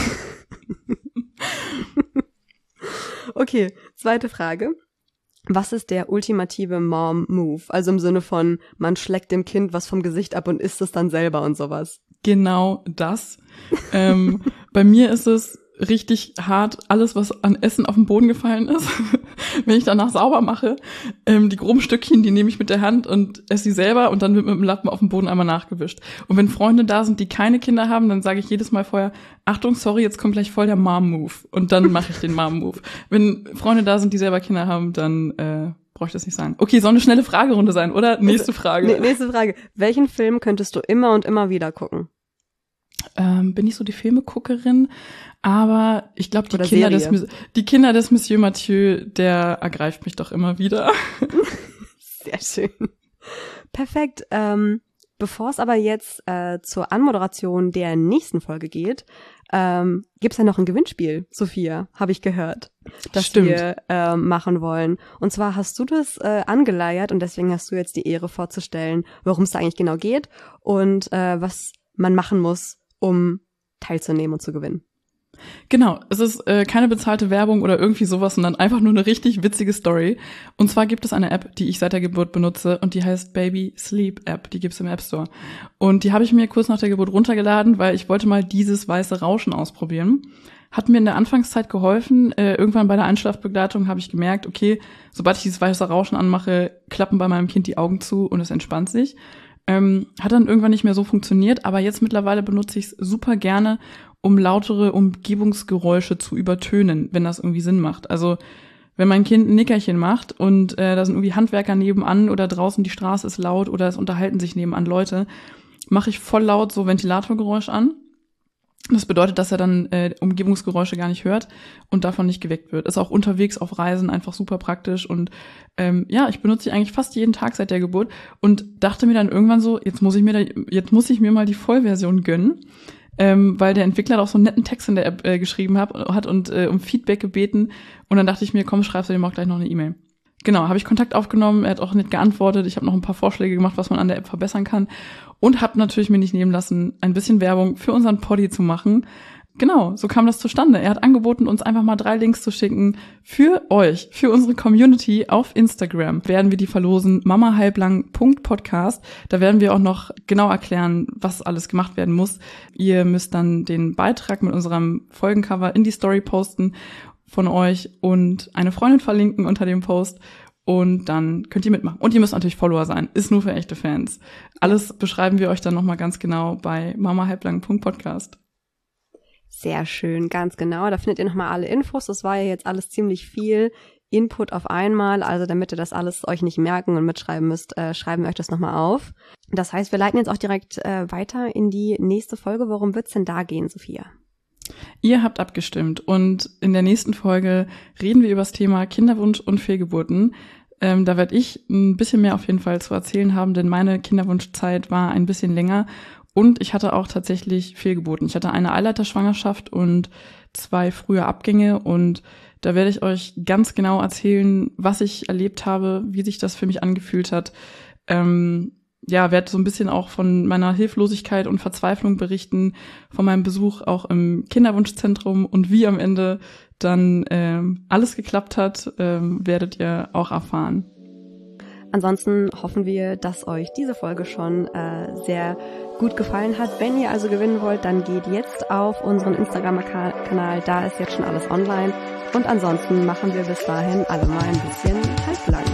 Okay, zweite Frage. Was ist der ultimative Mom-Move? Also im Sinne von, man schlägt dem Kind was vom Gesicht ab und isst es dann selber und sowas. Genau das. ähm, bei mir ist es richtig hart, alles, was an Essen auf den Boden gefallen ist, wenn ich danach sauber mache, ähm, die groben Stückchen, die nehme ich mit der Hand und esse sie selber und dann wird mit dem Lappen auf dem Boden einmal nachgewischt. Und wenn Freunde da sind, die keine Kinder haben, dann sage ich jedes Mal vorher, Achtung, sorry, jetzt kommt gleich voll der Mom-Move. Und dann mache ich den Mom-Move. Wenn Freunde da sind, die selber Kinder haben, dann äh, brauche ich das nicht sagen. Okay, soll eine schnelle Fragerunde sein, oder? Nächste Frage. Nee, nächste Frage. Welchen Film könntest du immer und immer wieder gucken? Ähm, bin ich so die Filmeguckerin, aber ich glaube, die Oder Kinder des Serie. Mis- die Kinder des Monsieur Mathieu, der ergreift mich doch immer wieder. Sehr schön. Perfekt. Ähm, bevor es aber jetzt äh, zur Anmoderation der nächsten Folge geht, ähm, gibt's ja noch ein Gewinnspiel, Sophia, habe ich gehört, das Stimmt. wir äh, machen wollen. Und zwar hast du das äh, angeleiert und deswegen hast du jetzt die Ehre vorzustellen, worum es da eigentlich genau geht und äh, was man machen muss, um teilzunehmen und zu gewinnen. Genau, es ist äh, keine bezahlte Werbung oder irgendwie sowas, sondern einfach nur eine richtig witzige Story. Und zwar gibt es eine App, die ich seit der Geburt benutze und die heißt Baby Sleep App. Die gibt's im App Store. Und die habe ich mir kurz nach der Geburt runtergeladen, weil ich wollte mal dieses weiße Rauschen ausprobieren. Hat mir in der Anfangszeit geholfen. Äh, irgendwann bei der Einschlafbegleitung habe ich gemerkt, okay, sobald ich dieses weiße Rauschen anmache, klappen bei meinem Kind die Augen zu und es entspannt sich. Ähm, hat dann irgendwann nicht mehr so funktioniert, aber jetzt mittlerweile benutze ich es super gerne, um lautere Umgebungsgeräusche zu übertönen, wenn das irgendwie Sinn macht. Also wenn mein Kind ein Nickerchen macht und äh, da sind irgendwie Handwerker nebenan oder draußen die Straße ist laut oder es unterhalten sich nebenan Leute, mache ich voll laut so Ventilatorgeräusch an. Das bedeutet, dass er dann äh, Umgebungsgeräusche gar nicht hört und davon nicht geweckt wird. Ist auch unterwegs auf Reisen einfach super praktisch und ähm, ja, ich benutze die eigentlich fast jeden Tag seit der Geburt und dachte mir dann irgendwann so, jetzt muss ich mir da, jetzt muss ich mir mal die Vollversion gönnen, ähm, weil der Entwickler auch so einen netten Text in der App äh, geschrieben hab, hat und äh, um Feedback gebeten und dann dachte ich mir, komm, schreibst du dem auch gleich noch eine E-Mail. Genau, habe ich Kontakt aufgenommen, er hat auch nicht geantwortet, ich habe noch ein paar Vorschläge gemacht, was man an der App verbessern kann und habe natürlich mir nicht nehmen lassen, ein bisschen Werbung für unseren Poddy zu machen. Genau, so kam das zustande. Er hat angeboten, uns einfach mal drei Links zu schicken für euch, für unsere Community auf Instagram. Werden wir die verlosen, mama halblang punkt podcast. Da werden wir auch noch genau erklären, was alles gemacht werden muss. Ihr müsst dann den Beitrag mit unserem Folgencover in die Story posten von euch und eine Freundin verlinken unter dem Post und dann könnt ihr mitmachen. Und ihr müsst natürlich Follower sein, ist nur für echte Fans. Alles beschreiben wir euch dann nochmal ganz genau bei mama halblang punkt podcast. Sehr schön, ganz genau. Da findet ihr nochmal alle Infos. Das war ja jetzt alles ziemlich viel Input auf einmal. Also damit ihr das alles euch nicht merken und mitschreiben müsst, äh, schreiben wir euch das nochmal auf. Das heißt, wir leiten jetzt auch direkt äh, weiter in die nächste Folge. Worum wird's denn da gehen, Sophia? Ihr habt abgestimmt und in der nächsten Folge reden wir über das Thema Kinderwunsch und Fehlgeburten. Ähm, da werde ich ein bisschen mehr auf jeden Fall zu erzählen haben, denn meine Kinderwunschzeit war ein bisschen länger und ich hatte auch tatsächlich Fehlgeburten. Ich hatte eine Eileiterschwangerschaft und zwei frühe Abgänge und da werde ich euch ganz genau erzählen, was ich erlebt habe, wie sich das für mich angefühlt hat. Ähm, ja, werde so ein bisschen auch von meiner Hilflosigkeit und Verzweiflung berichten, von meinem Besuch auch im Kinderwunschzentrum und wie am Ende dann ähm, alles geklappt hat, ähm, werdet ihr auch erfahren. Ansonsten hoffen wir, dass euch diese Folge schon äh, sehr gut gefallen hat. Wenn ihr also gewinnen wollt, dann geht jetzt auf unseren Instagram-Kanal, da ist jetzt schon alles online. Und ansonsten machen wir bis dahin alle mal ein bisschen halblang.